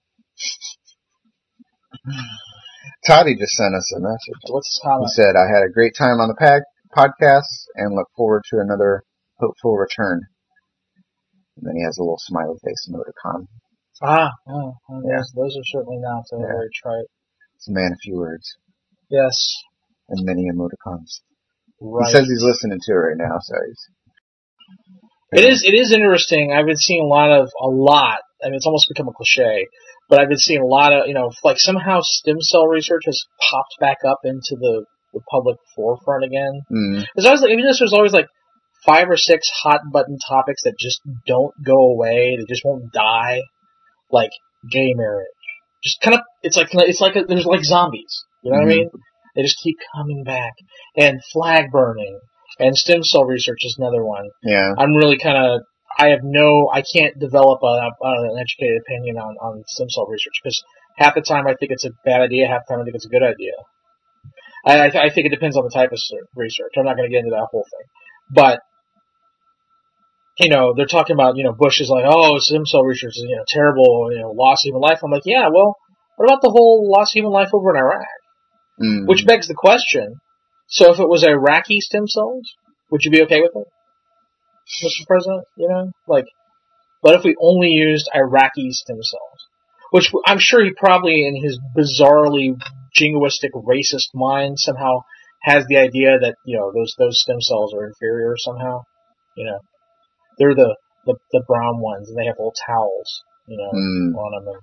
Toddy just sent us a message. What's his He comment? said, I had a great time on the pag- podcast and look forward to another hopeful return. And then he has a little smiley face emoticon. Ah, oh, oh, Yeah. those, those are certainly not uh, Yeah. very trite. It's a man of few words. Yes. And many emoticons. Right. He says he's listening to it right now, so he's... It is, it is interesting. I've been seeing a lot of, a lot, I mean, it's almost become a cliche, but I've been seeing a lot of, you know, like somehow stem cell research has popped back up into the, the public forefront again. Mm. There's always, like, I mean, there's always like five or six hot button topics that just don't go away, they just won't die, like gay marriage. Just kind of, it's like, it's like, a, there's like zombies, you know Mm-hmm. what I mean? They just keep coming back. And flag burning. And stem cell research is another one. Yeah. I'm really kind of, I have no, I can't develop a, a, an educated opinion on, on stem cell research because half the time I think it's a bad idea, half the time I think it's a good idea. I, I, th- I think it depends on the type of research. I'm not going to get into that whole thing. But, you know, they're talking about, you know, Bush is like, oh, stem cell research is, you know, terrible, you know, loss of human life. I'm like, yeah, well, what about the whole loss of human life over in Iraq? Mm. Which begs the question, so if it was Iraqi stem cells, would you be okay with it, Mister President? You know, like, but if we only used Iraqi stem cells, which I'm sure he probably, in his bizarrely jingoistic racist mind, somehow has the idea that, you know, those those stem cells are inferior somehow. You know, they're the the, the brown ones, and they have little towels, you know, Mm. on them.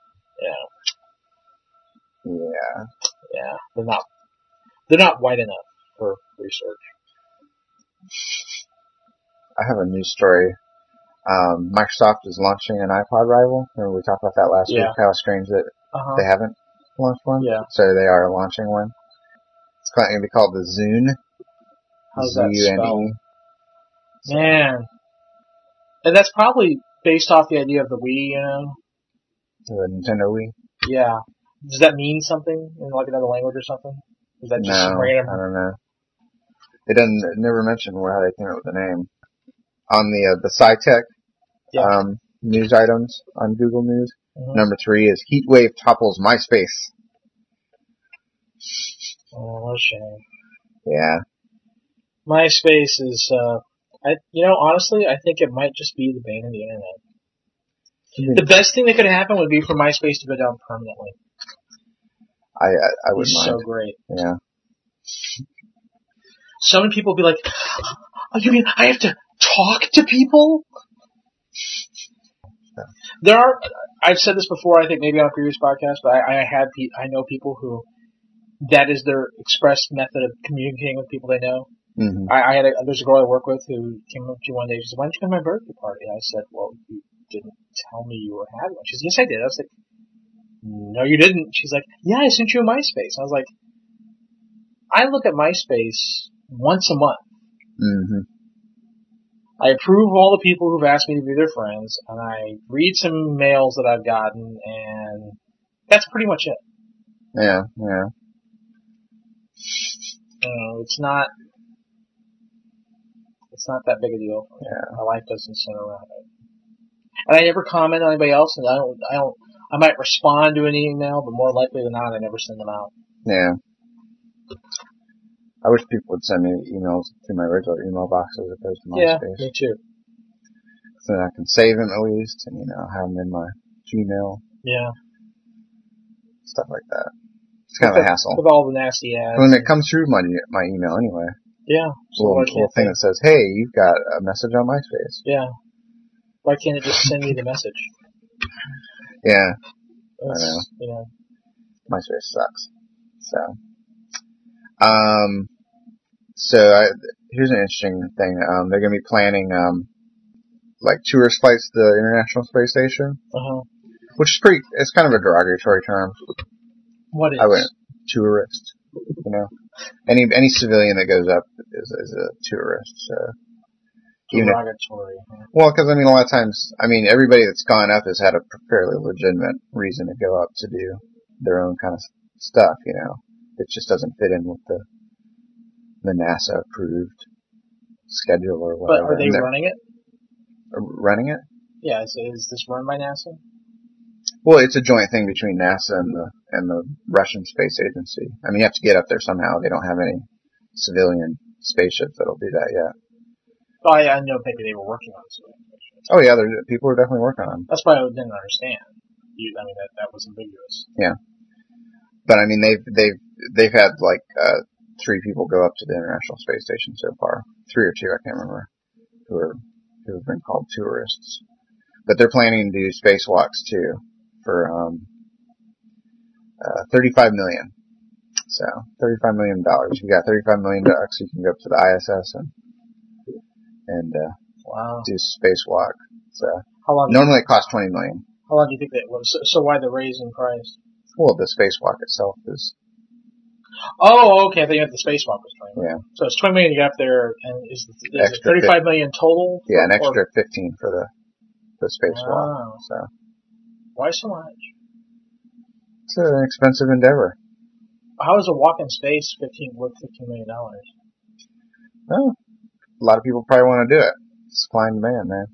And, yeah, Yeah. yeah, they're not they're not white enough for research. I have a news story. Um, Microsoft is launching an iPod rival. Remember we talked about that last Yeah. week, how strange that Uh-huh. they haven't launched one? Yeah. So they are launching one. It's going to be called the Zune. How's that Z U N E. spelled? Man. And that's probably based off the idea of the Wii, you know? The Nintendo Wii? Yeah. Does that mean something in like another language or something? Is that just No, some random? I don't know. It doesn't, it never mentioned where how they came up with the name. On the, uh, the SciTech, Yeah. um, news items on Google News, Mhm. number three is Heatwave topples MySpace. Oh, what a shame. Yeah. MySpace is, uh, I, you know, honestly, I think it might just be the bane of the internet. The best thing that could happen would be for MySpace to go down permanently. I, I, I wouldn't It's mind. so great. Yeah. So many people would be like, oh, you mean I have to talk to people? There are, I've said this before, I think maybe on a previous podcast, but I, I have, pe- I know people who, that is their express method of communicating with people they know. Mm-hmm. I, I had a, there's a girl I work with who came up to me one day, she said, why didn't you come to my birthday party? I said, well, you didn't tell me you were having one. She said, yes, I did. I was like, no, you didn't. She's like, yeah, I sent you a MySpace. I was like, I look at MySpace once a month. Mm-hmm. I approve all the people who've asked me to be their friends, and I read some mails that I've gotten, and that's pretty much it. Yeah, yeah. You know, it's not, it's not that big a deal for me. Yeah. My life doesn't center around it. And I never comment on anybody else, and I don't, I don't, I might respond to an email, but more likely than not, I never send them out. Yeah. I wish people would send me emails to my regular email box as opposed to Yeah, MySpace. me too. So that I can save them at least and, you know, have them in my Gmail, Yeah. stuff like that. It's kind of With a the- hassle. With all the nasty ads. When it comes through my my email anyway. Yeah. It's So a little, why little can't thing they? that says, hey, you've got a message on MySpace. Yeah. Why can't it just send me the message? Yeah, It's, I know. You know. MySpace sucks. So, um, so I, here's an interesting thing. Um, they're going to be planning, um, like tourist flights to the International Space Station, Uh-huh. which is pretty, it's kind of a derogatory term. What is? I wouldn't, tourist, you know. Any, any civilian that goes up is, is a tourist, so. Even if, Derogatory. huh? well, because I mean, a lot of times, I mean, everybody that's gone up has had a fairly legitimate reason to go up to do their own kind of stuff, you know. It just doesn't fit in with the the NASA approved schedule or But whatever. are they And they're- running it? running it? Yeah, is, is this run by NASA? Well, it's a joint thing between NASA and the and the Russian Space Agency. I mean, you have to get up there somehow. They don't have any civilian spaceships that'll do that yet. Oh, yeah, I know maybe they were working on something. Oh yeah, there, people are definitely working on them. That's why I didn't understand. You, I mean, that, that was ambiguous. Yeah, but I mean, they've they've they've had like uh, three people go up to the International Space Station so far, three or two, I can't remember, who are who have been called tourists. But they're planning to do spacewalks too for um, uh, thirty-five million. So thirty-five million dollars. You got thirty-five million bucks. You can go up to the I S S and and uh, wow. do spacewalk. So How long? normally it costs twenty million. How long do you think that was? So, so why the raise in price? Well, the spacewalk itself is Oh, okay. I think you had the spacewalk was twenty million. yeah So it's twenty million you got up there, and is, is it Extra thirty-five million total? yeah an Or- extra fifteen for the the spacewalk. Wow. So Why so much? it's an expensive endeavor. How is a walk in space fifteen worth fifteen million dollars? Well, a lot of people probably want to do it. Supply and demand, man.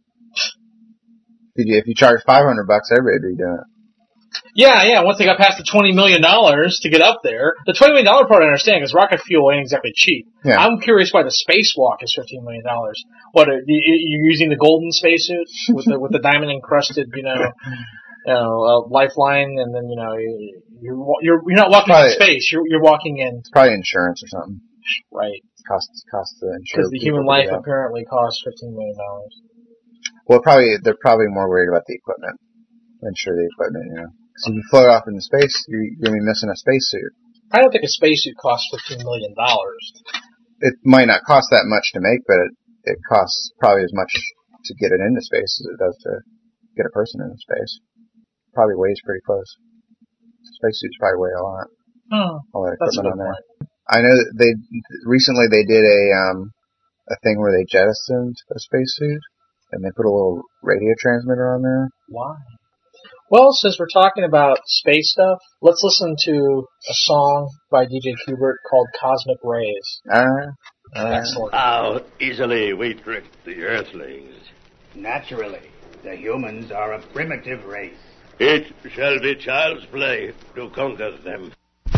If you, if you charge five hundred bucks, everybody would be doing it. Yeah, yeah. Once they got past the twenty million dollars to get up there, the twenty million dollar part I understand because rocket fuel ain't exactly cheap. Yeah. I'm curious why the spacewalk is fifteen million dollars. What are you, you're using the golden spacesuit with the with the diamond encrusted, you know, you know, uh, lifeline, and then you know you, you're you're you're not walking Probably- in space. You're you're walking in It's probably insurance or something. right Cost cost the insurance. because the human life apparently costs fifteen million dollars. Well, probably they're probably more worried about the equipment. Insure the equipment, you know. So if you float off into space, you're, you're gonna be missing a spacesuit. I don't think a spacesuit costs fifteen million dollars. It might not cost that much to make, but it, it costs probably as much to get it into space as it does to get a person into space. Probably weighs pretty close. Spacesuits probably weigh a lot. Hmm. All that That's a equipment good on there. point. I know that they recently they did a um a thing where they jettisoned a spacesuit and they put a little radio transmitter on there. Why? Well, since we're talking about space stuff, let's listen to a song by D J Kubert called Cosmic Rays. Ah, uh, Excellent. How easily we trick the Earthlings. Naturally, the humans are a primitive race. It shall be child's play to conquer them.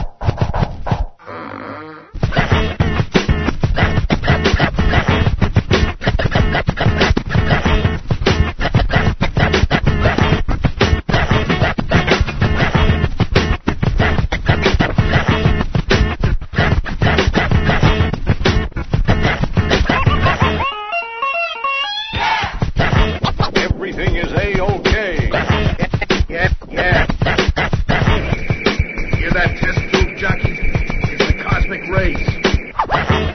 Everything is A-OK. Yeah, yeah. Hear that test tube, jockey? It's the cosmic rays.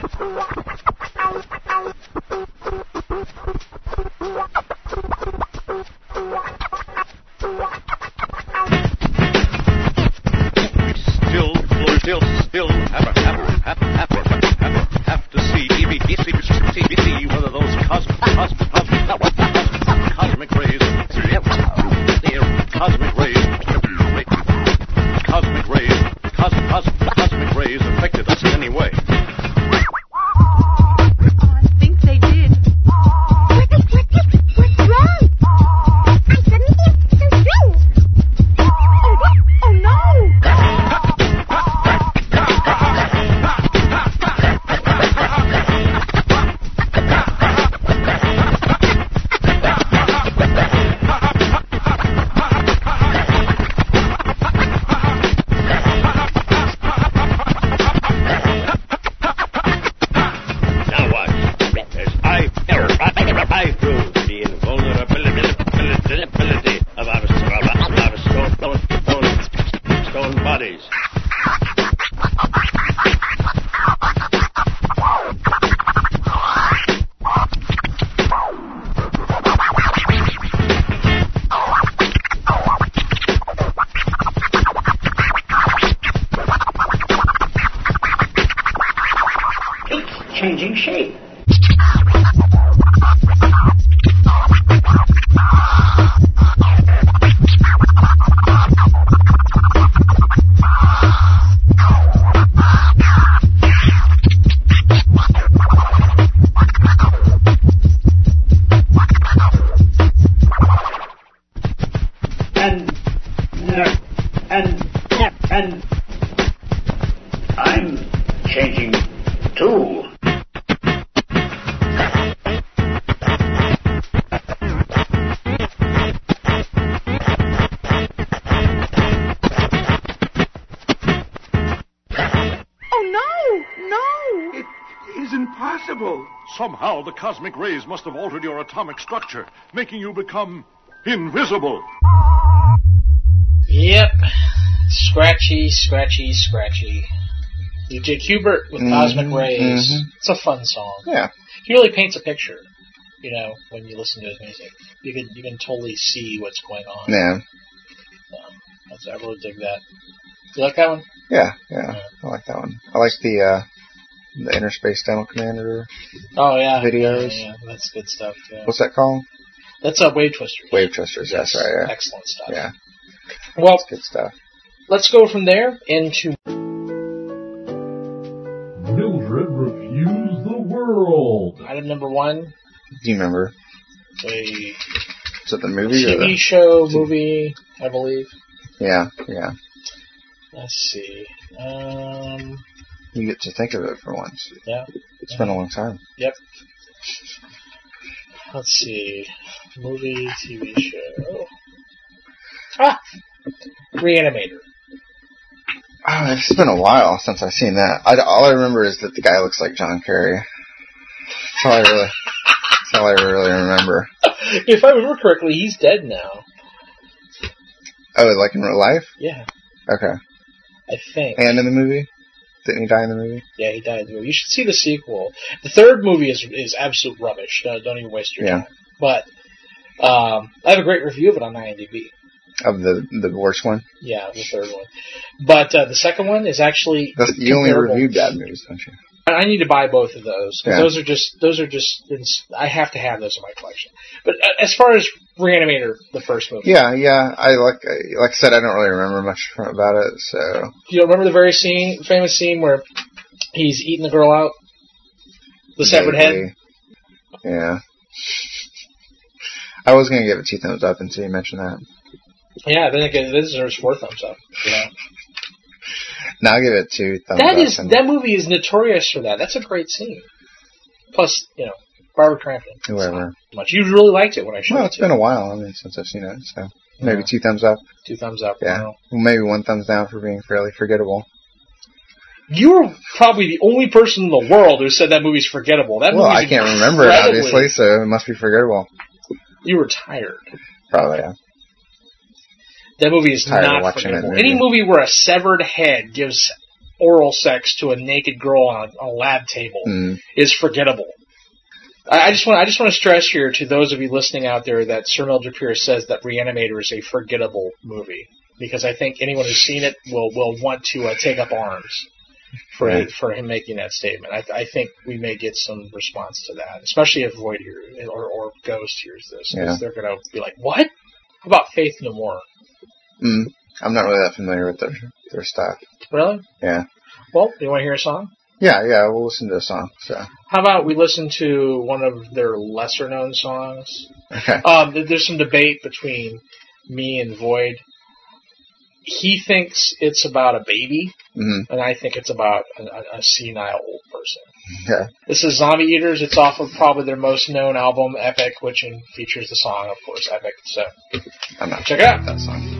Still, still, still have a, have a, have a, have a, have a, have to see, see, see, see whether those cosmic, cosmic, cosmic, cosmic rays, cosmic rays, cosmic rays, cosmic, cosmic, cosmic rays affected us in any way. I think they did. What's wrong? I suddenly feel so strange. Oh, what? Oh no! Now watch, as I, I prove the invulnerability of our, our stone, stone, stone bodies. It's changing shape. invisible. Somehow the cosmic rays must have altered your atomic structure, making you become invisible. Yep. Scratchy, scratchy, scratchy. You did Hubert with Mhm, Cosmic Rays. mhm. It's a fun song. Yeah. He really paints a picture, you know, when you listen to his music. You can you can totally see what's going on. Yeah. Um, that's, I really dig that. You like that one? Yeah, yeah. I like that one. I like the uh, the Inner Space Dental Commander Oh, yeah. videos. Yeah, yeah, that's good stuff. Yeah. What's that called? That's uh, Wave Twisters. Wave Twisters. Yes, That's right. Yeah. excellent stuff. Yeah. Well, That's good stuff. let's go from there into... Mildred Reviews the World. Item number one, Do you remember? a Is it the movie or T V the... show, movie, I believe. Yeah, yeah. Let's see. Um, You get to think of it for once. yeah. It's been a long time. Yep. Let's see. Movie, T V show. Ah! Reanimator. Oh, it's been a while since I've seen that. I, all I remember is that the guy looks like John Kerry. That's all I really, that's all I really remember. If I remember correctly, he's dead now. Oh, like in real life? Yeah, Okay. I think. And in the movie? Didn't he die in the movie? Yeah, he died in the movie. You should see the sequel. The third movie is is absolute rubbish. Don't, don't even waste your Yeah. time. But um, I have a great review of it on IMDb. Of the the worst one? Yeah, the third one. But uh, the second one is actually That's, you only comparable. reviewed bad movies, don't you? I need to buy both of those. 'Cause Yeah. Those are just those are just I have to have those in my collection. But uh, as far as Reanimator, the first movie, Yeah, yeah. I like like I said, I don't really remember much from, about it. So do you remember the very scene, famous scene where he's eating the girl out, the severed head? Vaguely. Yeah. I was gonna give it two thumbs up until you mentioned that. Yeah, I think it deserves four thumbs up. You know? Now I'll give it two thumbs That up. is and that movie is notorious for that. That's a great scene. Plus, you know, Barbara Crampton. whoever. Much you really liked it when I showed Well, it it's to been you. a while. I mean, since I've seen it, so maybe Yeah. two thumbs up. Two thumbs up. Yeah. Wow. Well, maybe one thumbs down for being fairly forgettable. You're probably the only person in the world who said that movie's forgettable. That Well, movie's I can't remember it incredibly- obviously, so it must be forgettable. You were tired. Probably. Yeah. That movie is Tired of not watching that forgettable. movie. Any movie where a severed head gives oral sex to a naked girl on a, on a lab table Mm. is forgettable. I, I just want I just want to stress here to those of you listening out there that Sir Mildred Pierce says that Reanimator is a forgettable movie, because I think anyone who's seen it will will want to uh, take up arms for Yeah. it, for him making that statement. I, I think we may get some response to that, especially if Void here or, or Ghost hears this, because Yeah. they're going to be like, "What? How about Faith No More?" Mm. I'm not really that familiar with their their stuff. Really? Yeah. Well, you want to hear a song? Yeah, yeah. We'll listen to a song. So How about we listen to one of their lesser-known songs? okay. Um, th- there's some debate between me and Void. He thinks it's about a baby, Mm-hmm. and I think it's about a, a, a senile old person. Yeah. This is Zombie Eaters. It's off of probably their most known album, Epic, which in, features the song, of course, Epic. So I'm not check it out. that song.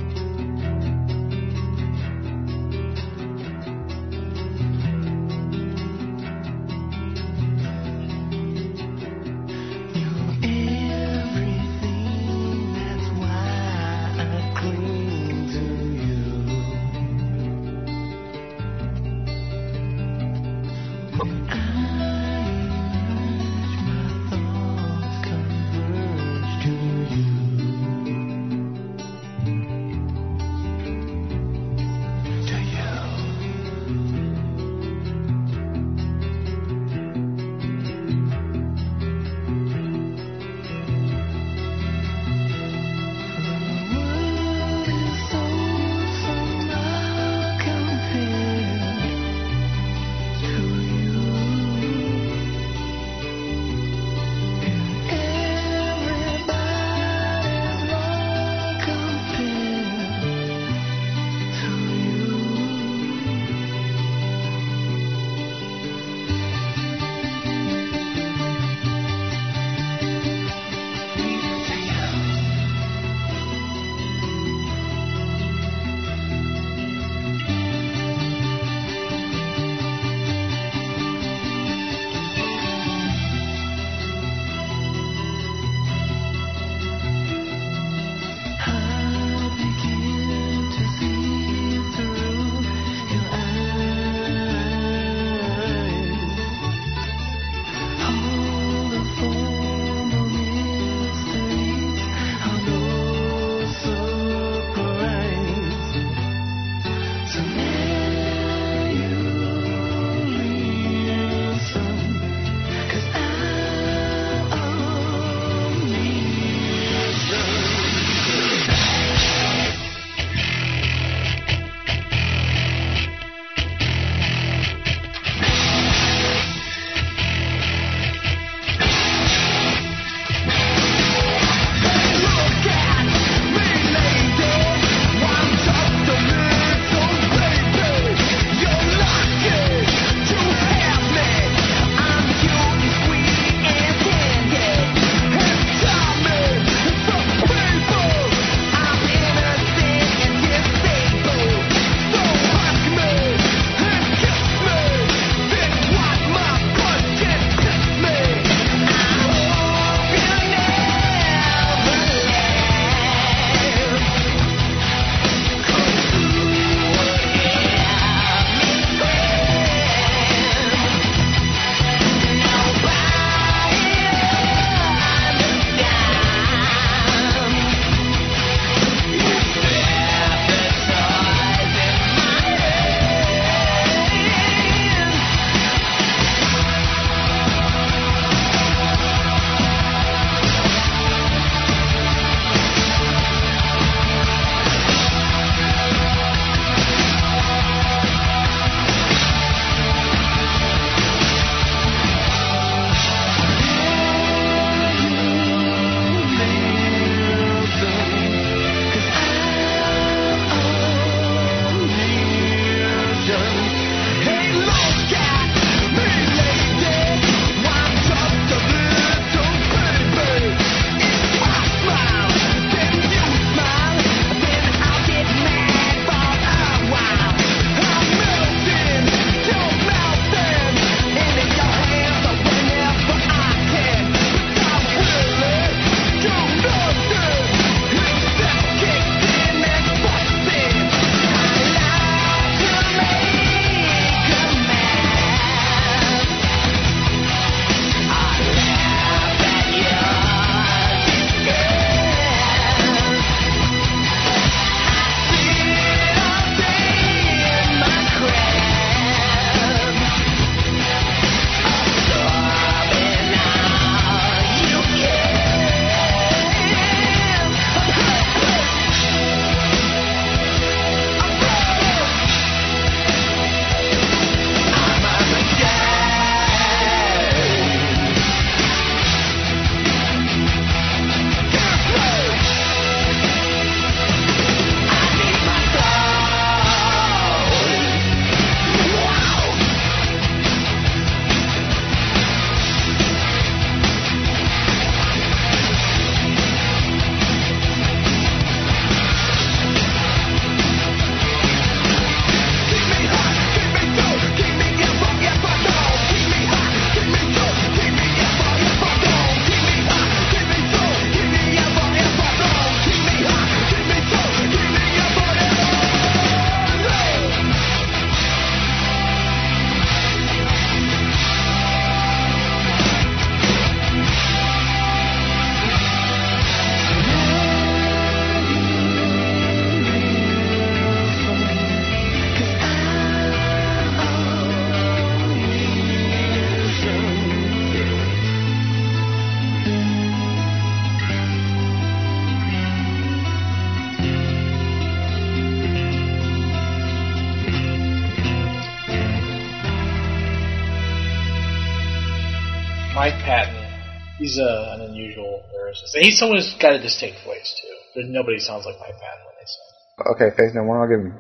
Mike Patton. He's uh, an unusual lyricist. And he's someone who's got a distinct voice, too. There's nobody sounds like Mike Patton when they sing. Okay, Faith No More, I'll give him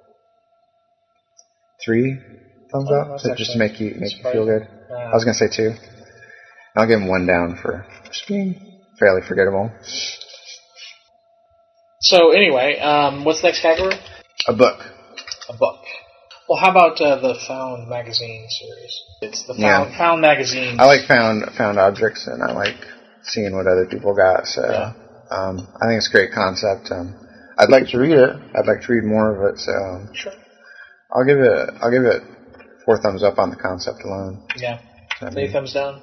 three thumbs Oh, up, that's to, just to actually make you make you surprising. feel good. Uh, I was going to say two. I'll give him one down for just being fairly forgettable. So, anyway, um, what's the next category? A book. A book. Well, how about uh, the Found magazine series? It's the Found, Yeah. Found magazine. I like found found objects, and I like seeing what other people got. So Yeah. um, I think it's a great concept. Um, I'd like to read it. I'd like to read more of it. So um, Sure. I'll give it. I'll give it four thumbs up on the concept alone. Yeah. I Three mean, thumbs down.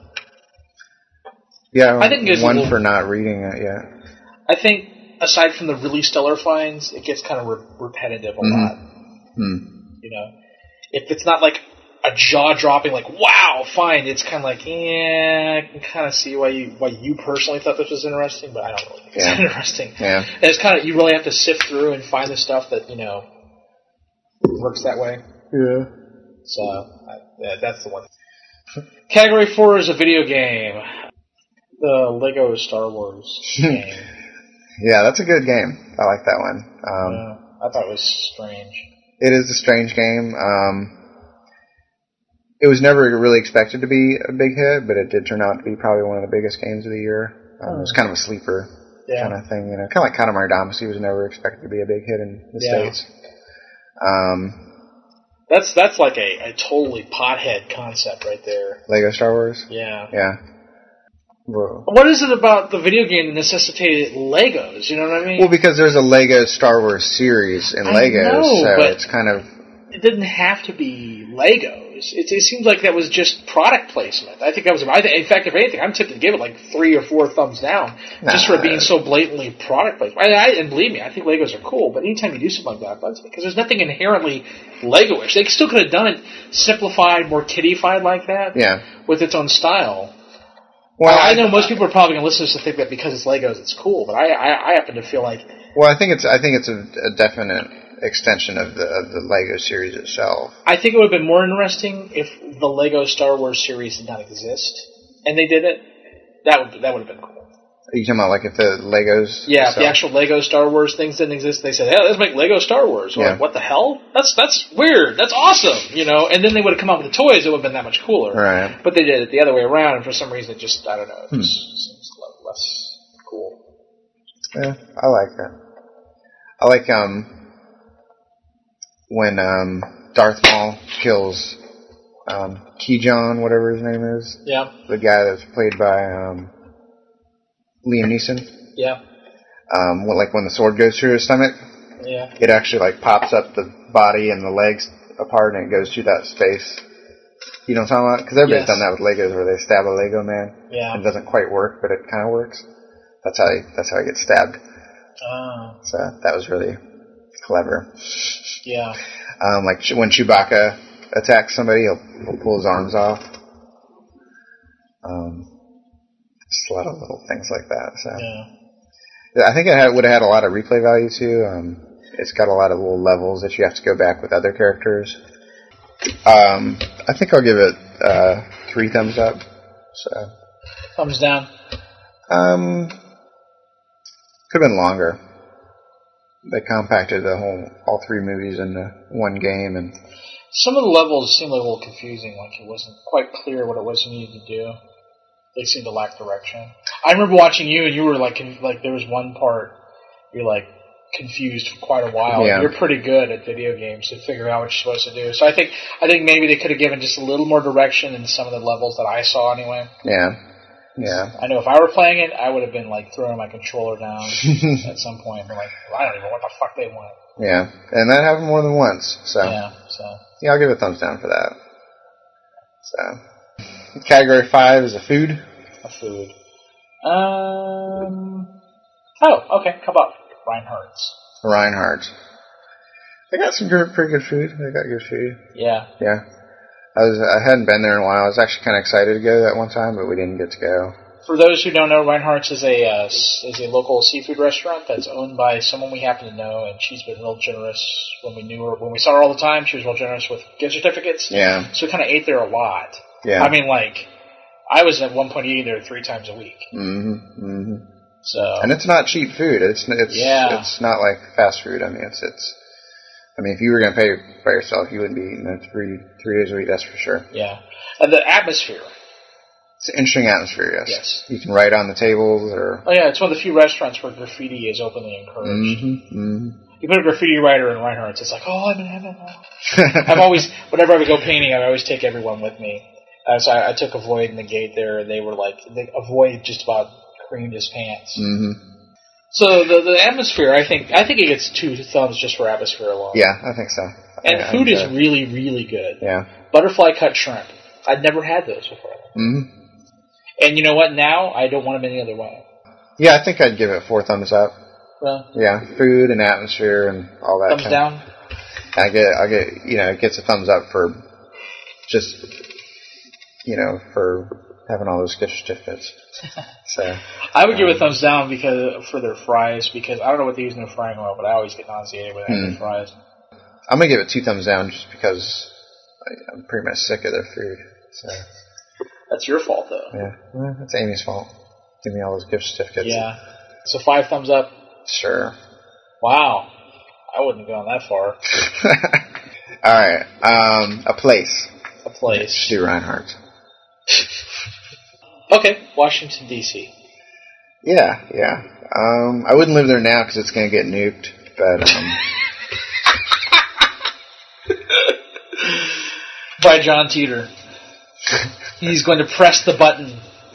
yeah, I think there's a one little- for not reading it yet. I think, aside from the really stellar finds, it gets kind of re- repetitive a Mhm. lot. Hmm. You know, if it's not like a jaw-dropping, like wow, find, it's kind of like, yeah, I can kind of see why you why you personally thought this was interesting, but I don't really think it's Yeah. interesting. Yeah. And it's kind of, you really have to sift through and find the stuff that, you know, works that way. Yeah. So, I, yeah, that's the one. Category four is a video game. The Lego Star Wars game. Yeah, that's a good game. I like that one. Um, Yeah, I thought it was strange. It is a strange game. Um, it was never really expected to be a big hit, but it did turn out to be probably one of the biggest games of the year. Um, It was kind of a sleeper Yeah. kind of thing, you know, kind of like Katamari Damacy was never expected to be a big hit in the Yeah. States. Um, That's that's like a, a totally pothead concept right there. Lego Star Wars. Yeah. Yeah. Whoa. What is it about the video game that necessitated Legos? You know what I mean? Well, because there's a Lego Star Wars series in I Legos, know, so but- it's kind of it didn't have to be Legos. It, it seems like that was just product placement. I think that was. I think, in fact, if anything, I'm tempted to give it like three or four thumbs down, just for Nah. it being so blatantly product placement. I, I, and believe me, I think Legos are cool. But anytime you do something like that, it bugs me because there's nothing inherently Lego-ish. They still could have done it simplified, more kiddified like that, yeah. with its own style. Well, I, I know most people are probably going to listen to this and think that because it's Legos, it's cool. But I, I, I happen to feel like Well, I think it's I think it's a, a definite extension of the of the Lego series itself. I think it would have been more interesting if the Lego Star Wars series did not exist and they did it. That would that would have been cool. Are you talking about like if the Legos? Yeah, if the itself? actual Lego Star Wars things didn't exist, they said, "Hey, let's make Lego Star Wars." We're Yeah. like, what the hell? That's that's weird. That's awesome, you know. And then they would have come out with the toys. It would have been that much cooler. Right. But they did it the other way around, and for some reason, it just I don't know. It Hmm. just seems le- less cool. Yeah, I like that. I like um when um Darth Maul kills um Key-John, whatever his name is. Yeah. The guy that's played by um Liam Neeson. Yeah. Um, when, like when the sword goes through his stomach, Yeah. it actually like pops up the body and the legs apart, and it goes through that space. You know what I'm talking about? Because everybody's Yes. done that with Legos, where they stab a Lego man. Yeah. And it doesn't quite work, but it kind of works. That's how he, that's how he gets stabbed. Oh. So that was really clever. Yeah. Um, like when Chewbacca attacks somebody, he'll, he'll pull his arms off. Um, just a lot of little things like that. So Yeah. I think it had, would have had a lot of replay value too. Um, it's got a lot of little levels that you have to go back with other characters. Um, I think I'll give it uh, three thumbs up. So Thumbs down. um, could have been longer. They compacted the whole all three movies into one game, and Some of the levels seemed a little confusing, like it wasn't quite clear what it was you needed to do. They seemed to lack direction. I remember watching you, and you were like, con- like there was one part you're like confused for quite a while. Yeah. You're pretty good at video games to figure out what you're supposed to do. So I think I think maybe they could have given just a little more direction in some of the levels that I saw anyway. yeah, yeah. I know if I were playing it, I would have been like throwing my controller down at some point. Been like, well, I don't even know what the fuck they want. Yeah, and that happened more than once. So Yeah. So yeah, I'll give it a thumbs down for that. So category five is a food. a food. Um. Oh, okay. How about Reinhardt's? Reinhardt. They got some good, pretty good food. They got good food. Yeah. Yeah. I was I hadn't been there in a while. I was actually kind of excited to go that one time, but we didn't get to go. For those who don't know, Reinhardt's is a uh, s- is a local seafood restaurant that's owned by someone we happen to know, and she's been real generous when we knew her. When we saw her all the time, she was real generous with gift certificates. Yeah. So we kind of ate there a lot. Yeah. I mean, like, I was at one point eating there three times a week. Mm-hmm. Mm-hmm. So. And it's not cheap food. It's it's Yeah. it's not like fast food. I mean, it's it's. I mean, if you were going to pay by yourself, you wouldn't be eating it three three days a week. That's for sure. Yeah. And the atmosphere. It's an interesting atmosphere. Yes. Yes. You can write on the tables or. Oh yeah, it's one of the few restaurants where graffiti is openly encouraged. Mm-hmm. Mm-hmm. You put a graffiti writer in Reinhardt's, it's like, oh, I'm in heaven now. I'm always, whenever I would go painting, I would always take everyone with me. Uh, so I, I took Avoid in the gate there, and they were like, they, Avoid just about creamed his pants. Mm-hmm. So the the atmosphere, I think, I think it gets two thumbs just for atmosphere alone. Yeah, I think so. And I, food I is really, really good. Yeah. Butterfly cut shrimp. I'd never had those before. Mm-hmm. And you know what? Now I don't want them any other way. Yeah, I think I'd give it four thumbs up. Well, yeah, food and atmosphere and all that. Thumbs kind down. Of, I get, I get, you know, it gets a thumbs up for just, you know, for having all those gift certificates. So I would give um, it a thumbs down because for their fries because I don't know what they use in their frying oil, but I always get nauseated when I have Hmm. their fries. I'm gonna give it two thumbs down just because I, I'm pretty much sick of their food. So That's your fault, though. yeah, well, it's Amy's fault. Give me all those gift certificates. Yeah. So five thumbs up. Sure. Wow. I wouldn't have gone that far. All right. Um, a place. A place. Stu Reinhardt. Okay. Washington, D C Yeah, yeah. Um, I wouldn't live there now because it's going to get nuked. But um, by John Teeter. He's going to press the button.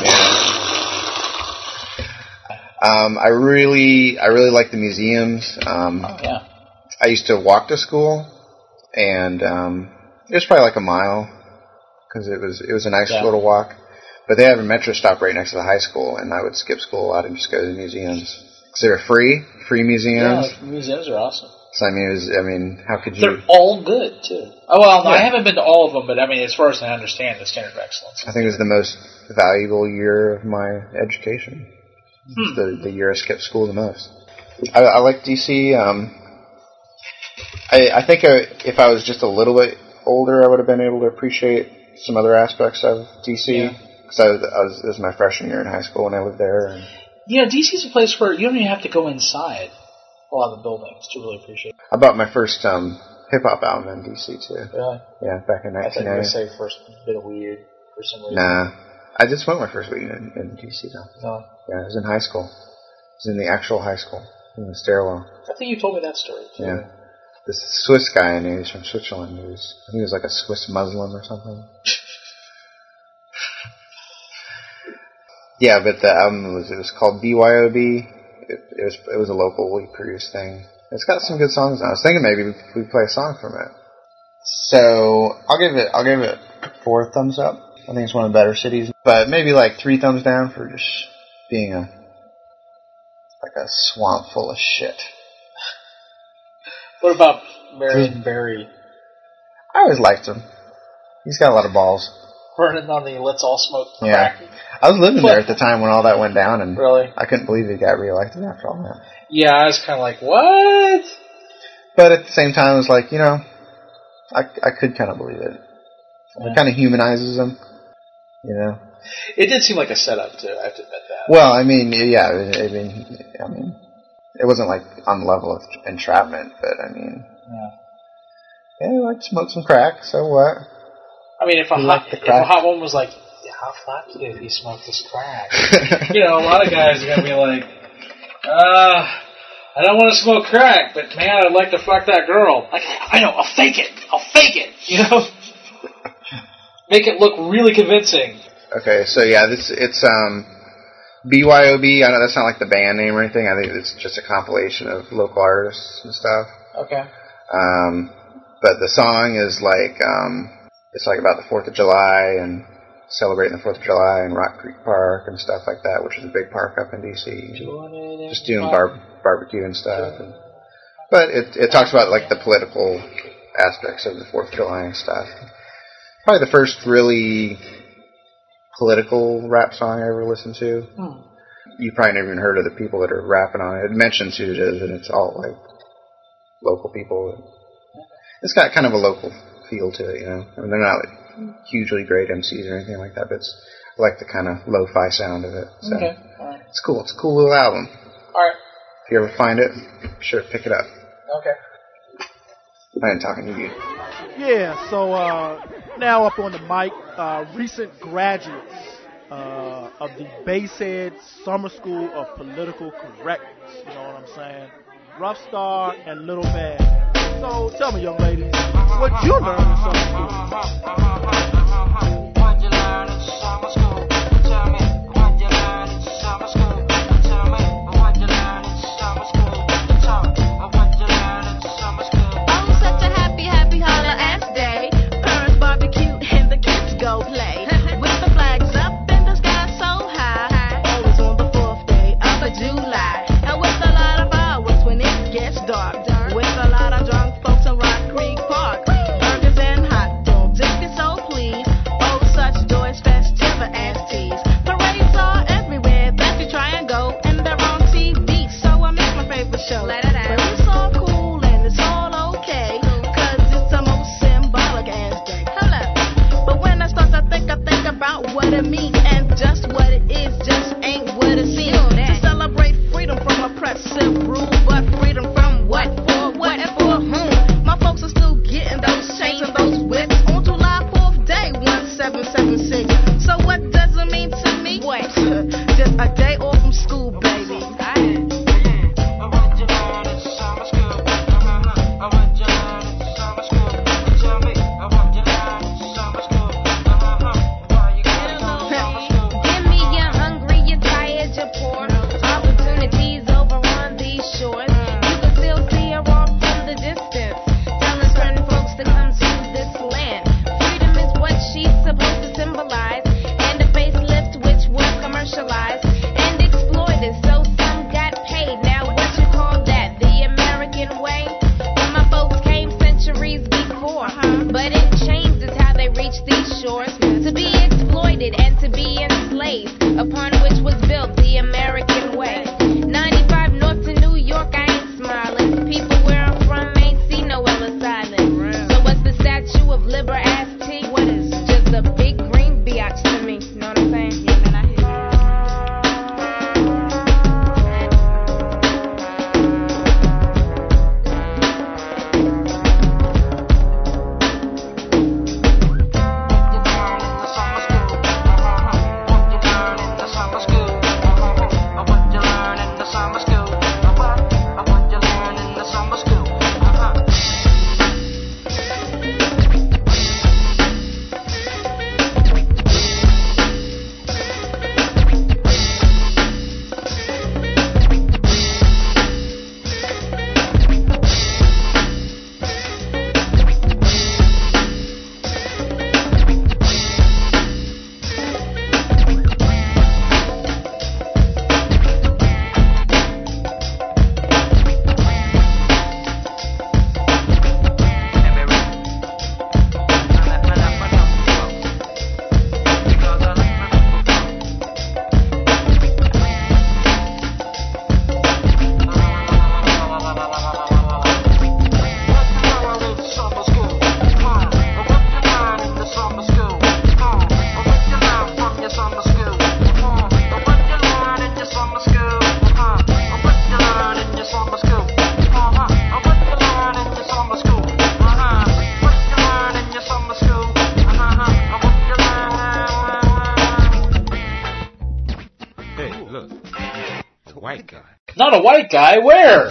um, I really, I really like the museums. Um, Oh, yeah. I used to walk to school, and um, it was probably like a mile because it was it was a nice Yeah. little walk. But they have a metro stop right next to the high school, and I would skip school a lot and just go to the museums because they were free, free Yeah, museums. like, museums are awesome. So I mean, it was, I mean, how could you? They're all good, too. Oh, well, Yeah. I haven't been to all of them, but I mean, as far as I understand, the standard of excellence. I think it was the most valuable year of my education. Hmm. It's the the year I skipped school the most. I, I like D C. Um, I I think I, if I was just a little bit older, I would have been able to appreciate some other aspects of D C. Yeah. Because I was, I was it was my freshman year in high school when I lived there. And Yeah, D C's a place where you don't even have to go inside a lot of the buildings to really appreciate it. I bought my first um, hip hop album in D C too. Really? Yeah, back in I thought nineteen you were going ninety. to say first bit of weed for some reason. Nah, I just went my first week in, in D C though. No. Yeah, I was in high school. I was in the actual high school in the stairwell. I think you told me that story, too. Yeah. This Swiss guy I knew, he's from Switzerland. He was, I think he was like a Swiss Muslim or something. Yeah, but the album was it was called B Y O B. It, it was it was a locally produced thing. It's got some good songs on it. I was thinking maybe we we play a song from it. So I'll give it I'll give it four thumbs up. I think it's one of the better cities, but maybe like three thumbs down for just being a like a swamp full of shit. What about Marion Barry? I always liked him. He's got a lot of balls. Running on the Let's All Smoke Yeah. Crack? I was living there at the time when all that went down, and Really? I couldn't believe he got reelected after all that. Yeah, I was kind of like, what? But at the same time, it was like, you know, I, I could kind of believe it. Yeah. It kind of humanizes him, you know. It did seem like a setup, too. I have to admit that. Well, I mean, yeah, I mean, I mean, it wasn't like on the level of entrapment, but I mean, Yeah. yeah, he liked to smoke some crack, so what? I mean, if a You hot like the if a crack? hot woman was like, yeah, how fuck you if you smoke this crack? You know, a lot of guys are gonna be like, uh, I don't want to smoke crack, but man, I'd like to fuck that girl. Like, I know, I'll fake it. I'll fake it. You know, make it look really convincing. Okay, so yeah, this it's um B Y O B. I know that's not like the band name or anything. I think it's just a compilation of local artists and stuff. Okay. Um, but the song is like um, it's like about the Fourth of July and celebrating the Fourth of July in Rock Creek Park and stuff like that, which is a big park up in D C. Just doing bar- barbecue and stuff. And, but it it talks about like the political aspects of the Fourth of July and stuff. Probably the first really political rap song I ever listened to. Hmm. You probably never even heard of the people that are rapping on it. It mentions who it is, and it's all like local people. It's got kind of a local feel to it, you know. I mean, they're not like hugely great M Cs or anything like that, but it's, I like the kind of lo-fi sound of it. So Okay. All right. it's cool. It's a cool little album. All right. If you ever find it, be sure to pick it up. Okay. I ain't talking to you. Yeah, so uh, now up on the mic, uh, recent graduates uh, of the Basehead Summer School of Political Correctness. You know what I'm saying? Rough Star and Little Man. So tell me, young ladies, what you learned in summer school? What you learn in summer school? Tell me what you learn in summer school. Tell me what you learn in summer school. Tell me what you learn in summer school. Oh, such a happy, happy holler ass day. Parents barbecue and the kids go play. With the flags up in the sky so high. Always on the fourth day of July. And with a lot of hours when it gets dark. With a lot of drunk folks in Rock Creek Park. Burgers and hot dogs, if you're so pleased. Oh, such joyous festive as teas. Parades are everywhere that you try and go. And they're on T V, so I miss my favorite show. But it's all cool and it's all okay. Cause it's the most symbolic ass day. But when I start to think, I think about what it means. And just what it is just ain't what it seems. To celebrate freedom from oppressive rule. But freedom from what? For what and for whom? My folks are still getting those chains and those whips on July fourth day, one seven seven six. So what does it mean to me? What? Just a day off from school, baby. What you learn in summer school? What you learn in summer school? Tell me what you learn in summer school. Why you gotta go to summer school? Give me your hungry, your tired, your poor. Opportunities over on these shores. You can still see her off from the distance. Telling certain folks to come to this land. Freedom is what she's supposed to symbolize. And a facelift which was commercialized and exploited. So some got paid. Now what you call that? The American way? When my folks came centuries before. But it changes how they reach these shores. To be exploited and to be enslaved. Upon which was built the American way. ninety-five north to New York, I ain't smiling. People where I'm from ain't see no Ellis Island. So what's the statue of Liberty? What is just a big green biatch to me? Know what I'm saying? Yeah, man, I hear white guy. Not a white guy. Where?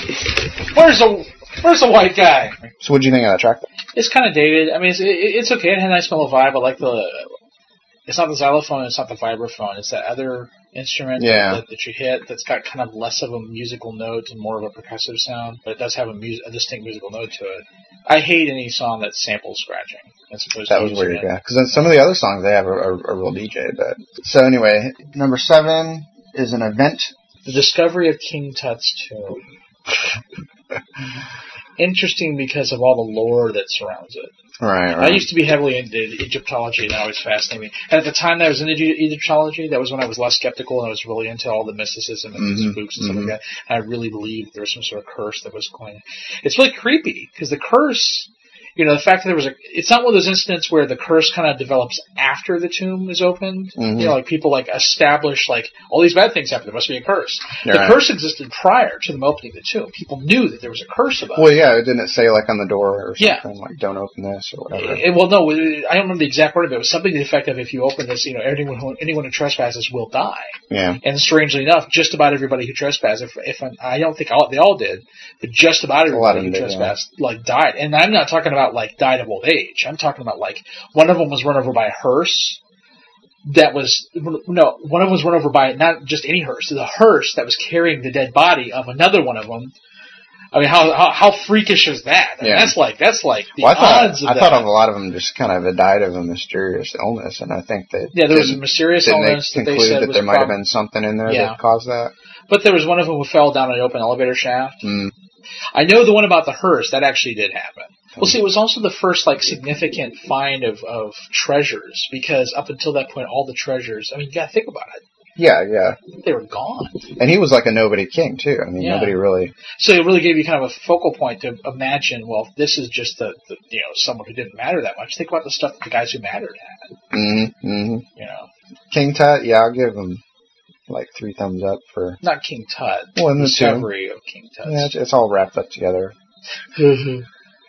Where's a Where's a white guy? So what do you think of that track? It's kind of dated. I mean, it's, it, it's okay. It had a nice mellow vibe. I like the. It's not the xylophone. It's not the vibraphone. It's that other instrument Yeah. that, that you hit that's got kind of less of a musical note and more of a percussive sound, but it does have a, mus- a distinct musical note to it. I hate any song that samples scratching. As opposed That to was using weird, it. yeah. Because some of the other songs they have a, a, a real D J. But so anyway, number seven is an event. The discovery of King Tut's tomb. Interesting because of all the lore that surrounds it. Right, I right. used to be heavily into Egyptology, and that always fascinated me. And at the time that I was into Egyptology, that was when I was less skeptical, and I was really into all the mysticism and Mhm, the spooks and stuff mhm. like that. And I really believed there was some sort of curse that was going. It's really creepy because the curse you know, the fact that there was a, it's not one of those incidents where the curse kind of develops after the tomb is opened. Mhm. You know, like people like establish like all these bad things happen. There must be a curse. The Right. curse existed prior to them opening the tomb. People knew that there was a curse about Well, it. yeah, it didn't say like on the door or Yeah. something like "Don't open this" or whatever. It, well, no, it- I don't remember the exact word of it. It was something to the effect of if you open this, you know, anyone who, anyone who trespasses will die. Yeah. And strangely enough, just about everybody who trespassed, if, if I, I don't think all, they all did, but just about A lot of everybody who them did, trespassed like died. And I'm not talking about like died of old age. I'm talking about like one of them was run over by a hearse. That was no one of them was run over by not just any hearse, the hearse that was carrying the dead body of another one of them. I mean, how how, how freakish is that? I mean, Yeah. that's like that's like the Well, I thought odds of I that. thought of a lot of them just kind of died of a mysterious illness, and I think that Yeah, there was a didn't- mysterious didn't illness they that they conclude said that was there might have prob- been something in there Yeah. that caused that. But there was one of them who fell down an open elevator shaft. Mm. I know the one about the hearse, that actually did happen. Well, see, it was also the first, like, significant find of, of treasures, because up until that point, all the treasures, I mean, you gotta think about it. Yeah, yeah. They were gone. And he was like a nobody king too. I mean, Yeah. nobody really. So it really gave you kind of a focal point to imagine, well, if this is just the, the, you know, someone who didn't matter that much. Think about the stuff that the guys who mattered had, Mm-hmm, mm-hmm. you know. King Tut, yeah, I'll give him like three thumbs up for. Not King Tut, Well, in the the tomb. discovery of King Tut. Yeah, it's, it's all wrapped up together. Mhm.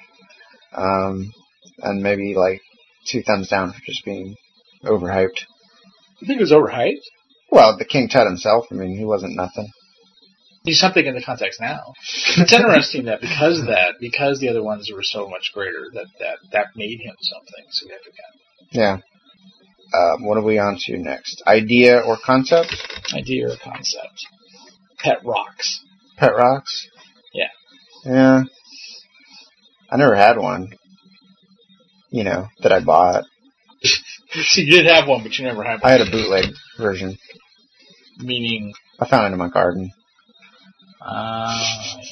Um, and maybe like two thumbs down for just being overhyped. You think it was overhyped? Well, the King Tut himself, I mean, he wasn't nothing. He's something in the context now. It's interesting that because of that, because the other ones were so much greater, that that, that made him something significant. Yeah. Um, what are we on to next? Idea or concept? Idea or concept. Pet rocks. Pet rocks? Yeah. Yeah. I never had one. You know, that I bought. See, you did have one, but you never had one. I had a bootleg version. Meaning? I found it in my garden. Uh,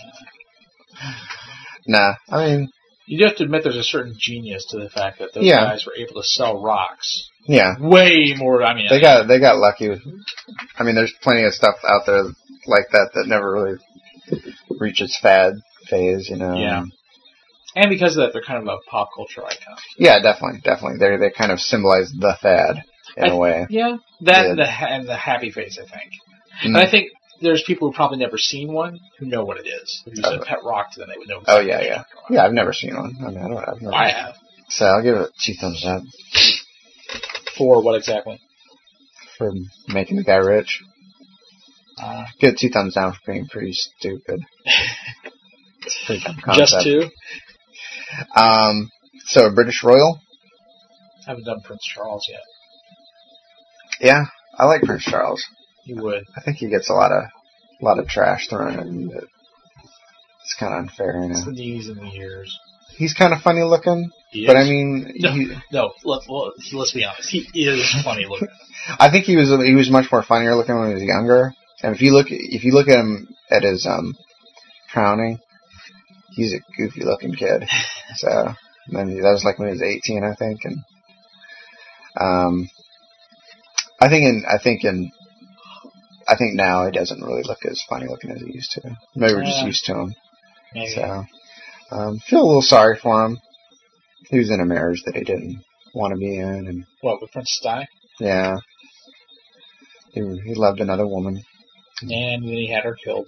Nah, I mean... You have to admit there's a certain genius to the fact that those Yeah. guys were able to sell rocks. Yeah. Way more, I mean... They got they got lucky with... I mean, there's plenty of stuff out there like that that never really reaches fad phase, you know. Yeah. And because of that, they're kind of a pop culture icon. Yeah, definitely, definitely. They they kind of symbolize the fad in I- a way. Yeah, that Yeah. and the ha- and the happy face, I think. Mm. And I think there's people who've probably never seen one who know what it is. If you said Oh. pet rock to them, they would know. Oh exactly yeah, what yeah, you're talking yeah. I've never seen one. I mean, I don't. I've never. about. I have. So I'll give it two thumbs up For what exactly? for making the guy rich. Uh, Give it two thumbs down for being pretty stupid. It's a pretty dumb concept. just two? Um. So a British royal. I haven't done Prince Charles yet. Yeah, I like Prince Charles. You would. I think he gets a lot of a lot of trash thrown at him. But it's kind of unfair, you It's know. the knees and the ears. He's kind of funny looking, He but I is. mean, No, he, no. Let's let's let's be honest. He is funny looking. I think he was he was much more funnier looking when he was younger. And if you look if you look at him at his um crowning, he's a goofy looking kid. So I mean, that was like when he was eighteen, I think. And um, I think in I think in I think now he doesn't really look as funny looking as he used to. Maybe we're just Yeah. used to him. Maybe. So um, feel a little sorry for him. He was in a marriage that he didn't want to be in, and What, with Princess Di? yeah, he he loved another woman. And then he had her killed.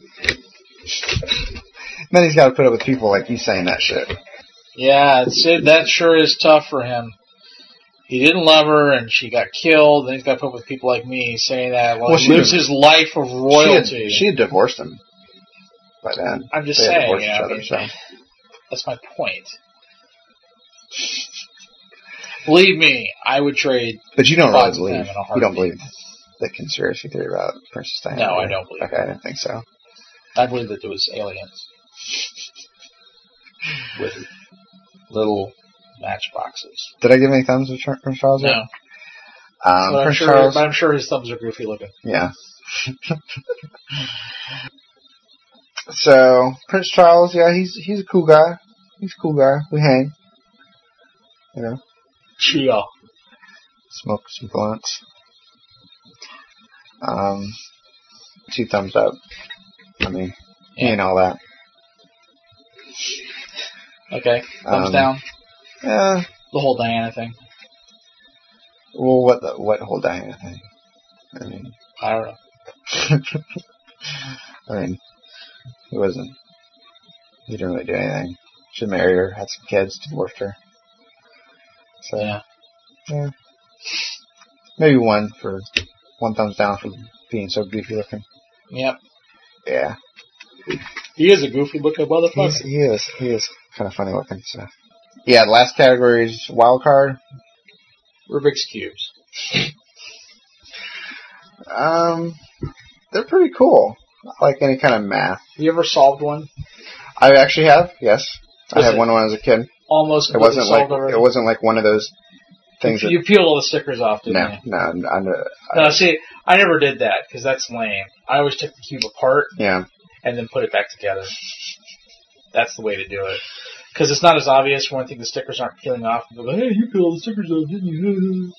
Then he's got to put up with people like you saying that shit. Yeah, it's, it, that sure is tough for him. He didn't love her, and she got killed. Then he's got to put up with people like me saying that. Well, Well, he she lives had- his life of royalty. She had, she had divorced him by then. I'm just They had saying, divorced you each know, other, I mean, so. that's my point. Believe me, I would trade. But you don't really thoughts with believe. him in a You don't heartbeat. believe the conspiracy theory about Princess Diana. No, I do you? don't believe Okay, I didn't think so. I believe that there was aliens with little matchboxes. Did I give any thumbs to Char- Prince Charles? yet? No, Um, but, I'm Prince sure, Charles. but I'm sure his thumbs are goofy looking. Yeah. So Prince Charles, yeah, he's he's a cool guy. He's a cool guy. We hang. You know, Chia. smoke some blunts. Um, two thumbs up. I mean, he ain't all that. Okay, thumbs Um, down. Uh, The whole Diana thing. well, what the what whole Diana thing? I mean, I don't know. I mean, he wasn't. He didn't really do anything. She married her, had some kids, divorced her. So Yeah. yeah, maybe one for one thumbs down for being so goofy looking. Yep. Yeah, He is a goofy looking He's, motherfucker. he is. He is kind of funny looking. So yeah, the last category is wild card. Rubik's Cubes. Um, they're pretty cool. I like any kind of math. You ever solved one? I actually have. Yes, I Was had it one when I was a kid. Almost It wasn't like solved already? it wasn't like one of those things. You, that, you peeled all the stickers off, didn't no, you? no, I, I, No, see, I never did that because that's lame. I always took the cube apart yeah. and then put it back together. That's the way to do it. Because it's not as obvious for one thing, the stickers aren't peeling off. And go, hey, you peeled all the stickers off, didn't you?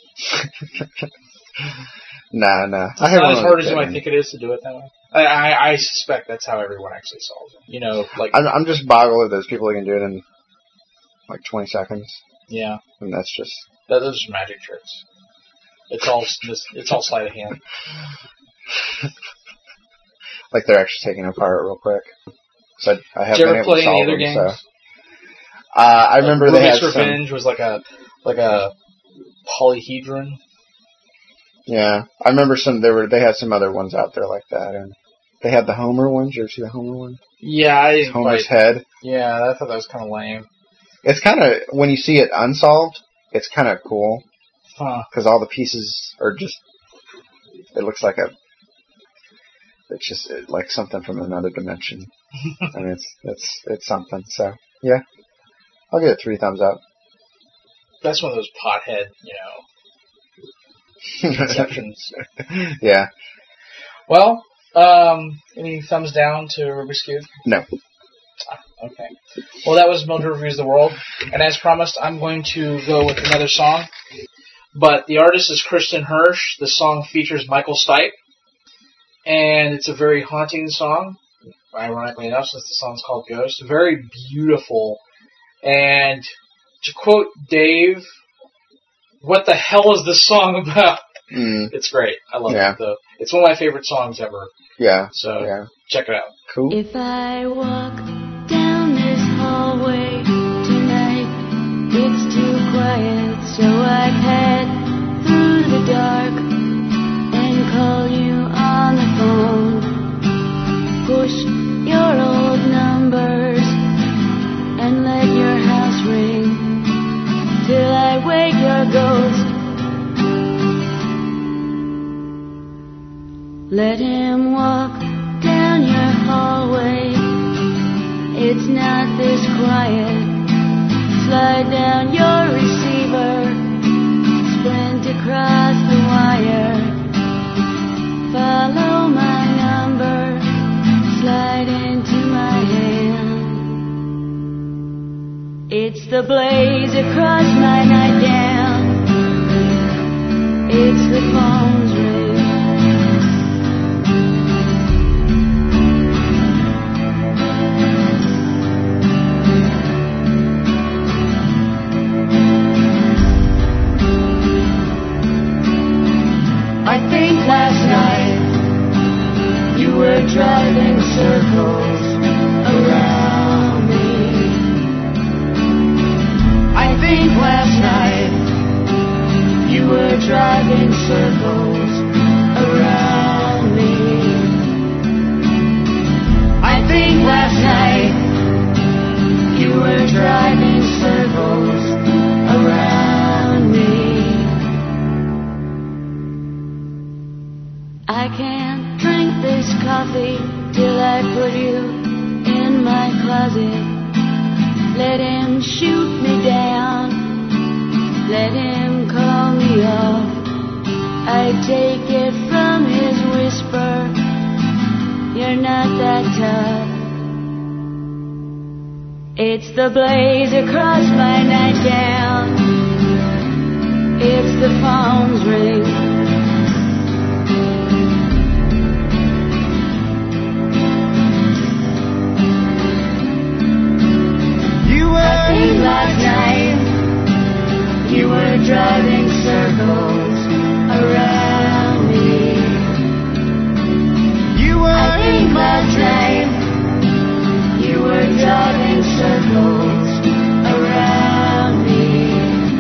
Nah, nah. It's I had not one as when hard I was as you a might kid. think it is to do it that way. I, I, I suspect that's how everyone actually solves it. You know, like, I'm, I'm just boggled at those people who can do it in like twenty seconds, yeah, and that's just that, those are magic tricks. It's all it's all sleight of hand. like they're actually taking it apart real quick. So I, I have Did you been ever able play to any solve other them. games? So. Uh, I remember like they had Rubik's some. Revenge was like a like a polyhedron. Yeah, I remember some. There were they had some other ones out there like that, and they had the Homer one. Did you ever see the Homer one? Yeah, I It's Homer's quite- head. Yeah, I thought that was kind of lame. It's kind of when you see it unsolved, it's kind of cool Huh. because all the pieces are just. It looks like a. It's just uh, like something from another dimension. I mean, it's it's it's something. So yeah, I'll give it three thumbs up. That's one of those pothead, you know, conceptions. Yeah. Well, um, any thumbs down to Rubik's Cube? No. Okay. Well, that was Mildred Reviews the World, and as promised, I'm going to go with another song. But the artist is Kristen Hirsch. The song features Michael Stipe, and it's a very haunting song, ironically enough, since the song's called Ghost. Very beautiful, and to quote Dave, what the hell is this song about? Mm. It's great. I love Yeah. it, though. It's one of my favorite songs ever. Yeah. So yeah. check it out. Cool. If I walk down this hallway tonight, it's too quiet, so I'd head through the dark and call you on the phone. Push your old numbers and let your house ring till I wake your ghost. Let him walk down your hallway. It's not this quiet. Slide down your receiver. Sprint across the wire. Follow my number. Slide into my hand. It's the blaze across my nightgown. It's the phone's ring. I think last night you were driving circles around me. I think last night you were driving circles around me. I think last night you were driving circles around me. I can't drink this coffee till I put you in my closet. Let him shoot me down. Let him call me off. I take it from his whisper. You're not that tough. It's the blaze across my nightgown. It's the phone's ring. You were last night You were driving circles around me. You were in my dream. You were driving circles around me.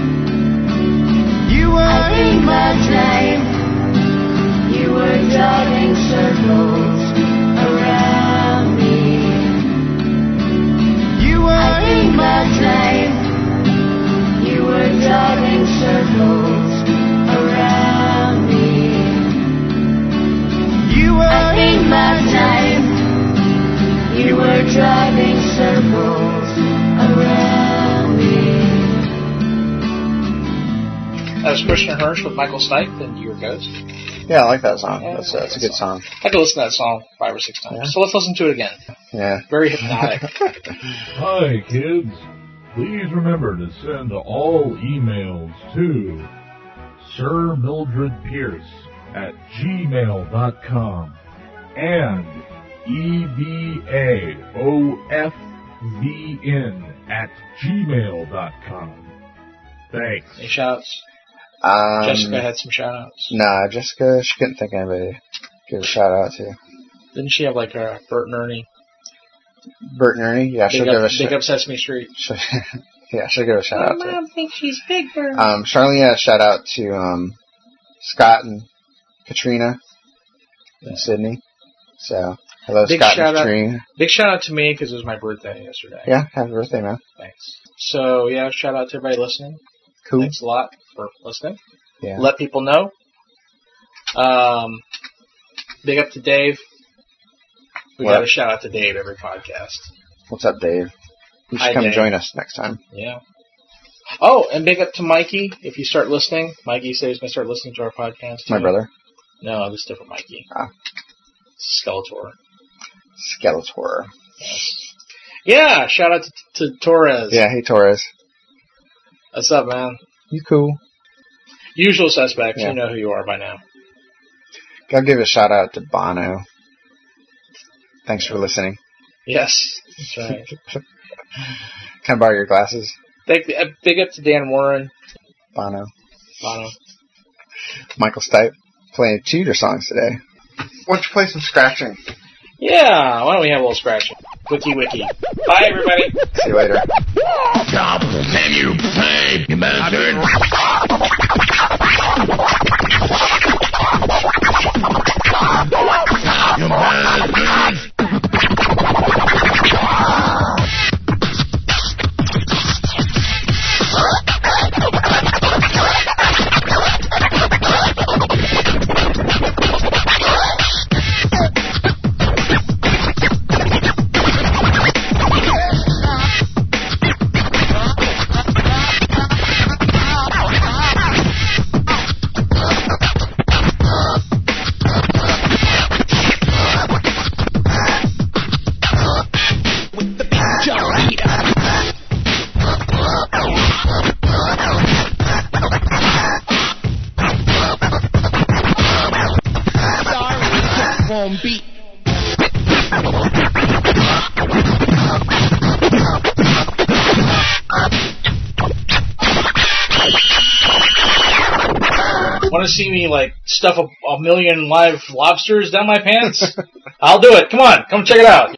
You were in my dream. You were driving circles around me. You were in my dream. You were driving circles around me. You were in my dream. You were driving circles around me. That was Christian Hirsch with Michael Stipe and Your Ghost. Yeah, I like that song. That's, uh, that's a good song. I could listen to that song five or six times. Yeah. So let's listen to it again. Yeah. Very hypnotic. Hi, kids. Please remember to send all emails to Sir Mildred Pierce at gmail dot com and E B A O F V N at gmail dot com. Thanks. Any shout-outs? Um, Jessica had some shout-outs. Nah, Jessica, she couldn't think of anybody to give a shout out to. Didn't she have like a Bert and Ernie? Bert and Ernie? Yeah, Big she'll up, give a Big sh- Up Sesame Street. she'll, yeah, she'll give a shout out to. Mom thinks she's Big Bird. Um, Charlene had a shout out to um, Scott and Katrina in Sydney. So, hello, Big Scott shout and out, Katrina. Big shout out to me because it was my birthday yesterday. Yeah, happy birthday, man. Thanks. So, yeah, shout out to everybody listening. Cool. Thanks a lot for listening. Yeah. Let people know. Um, big up to Dave. We What? got to shout out to Dave every podcast. What's up, Dave? You should Hi, come Dave. join us next time. Yeah. Oh, and big up to Mikey. If you start listening, Mikey says he's going to start listening to our podcast. My too. brother. No, this is different Mikey. Ah. Skeletor. Skeletor. Yeah, shout out to, to Torres. Yeah, hey, Torres. What's up, man? You cool. Usual suspects. Yeah. You know who you are by now. Gotta give a shout out to Bono. Thanks for listening. Yes, that's right. Can I borrow your glasses? Big, uh, big up to Dan Warren. Bono. Bono. Michael Stipe. Playing Cheater songs today. Why don't you play some scratching? Yeah, why don't we have a little scratching? Wiki wiki. Bye, everybody. See you later. Can you play, you bastard? You bastard! On beat. Want to see me like stuff a, a million live lobsters down my pants? I'll do it. Come on, come check it out.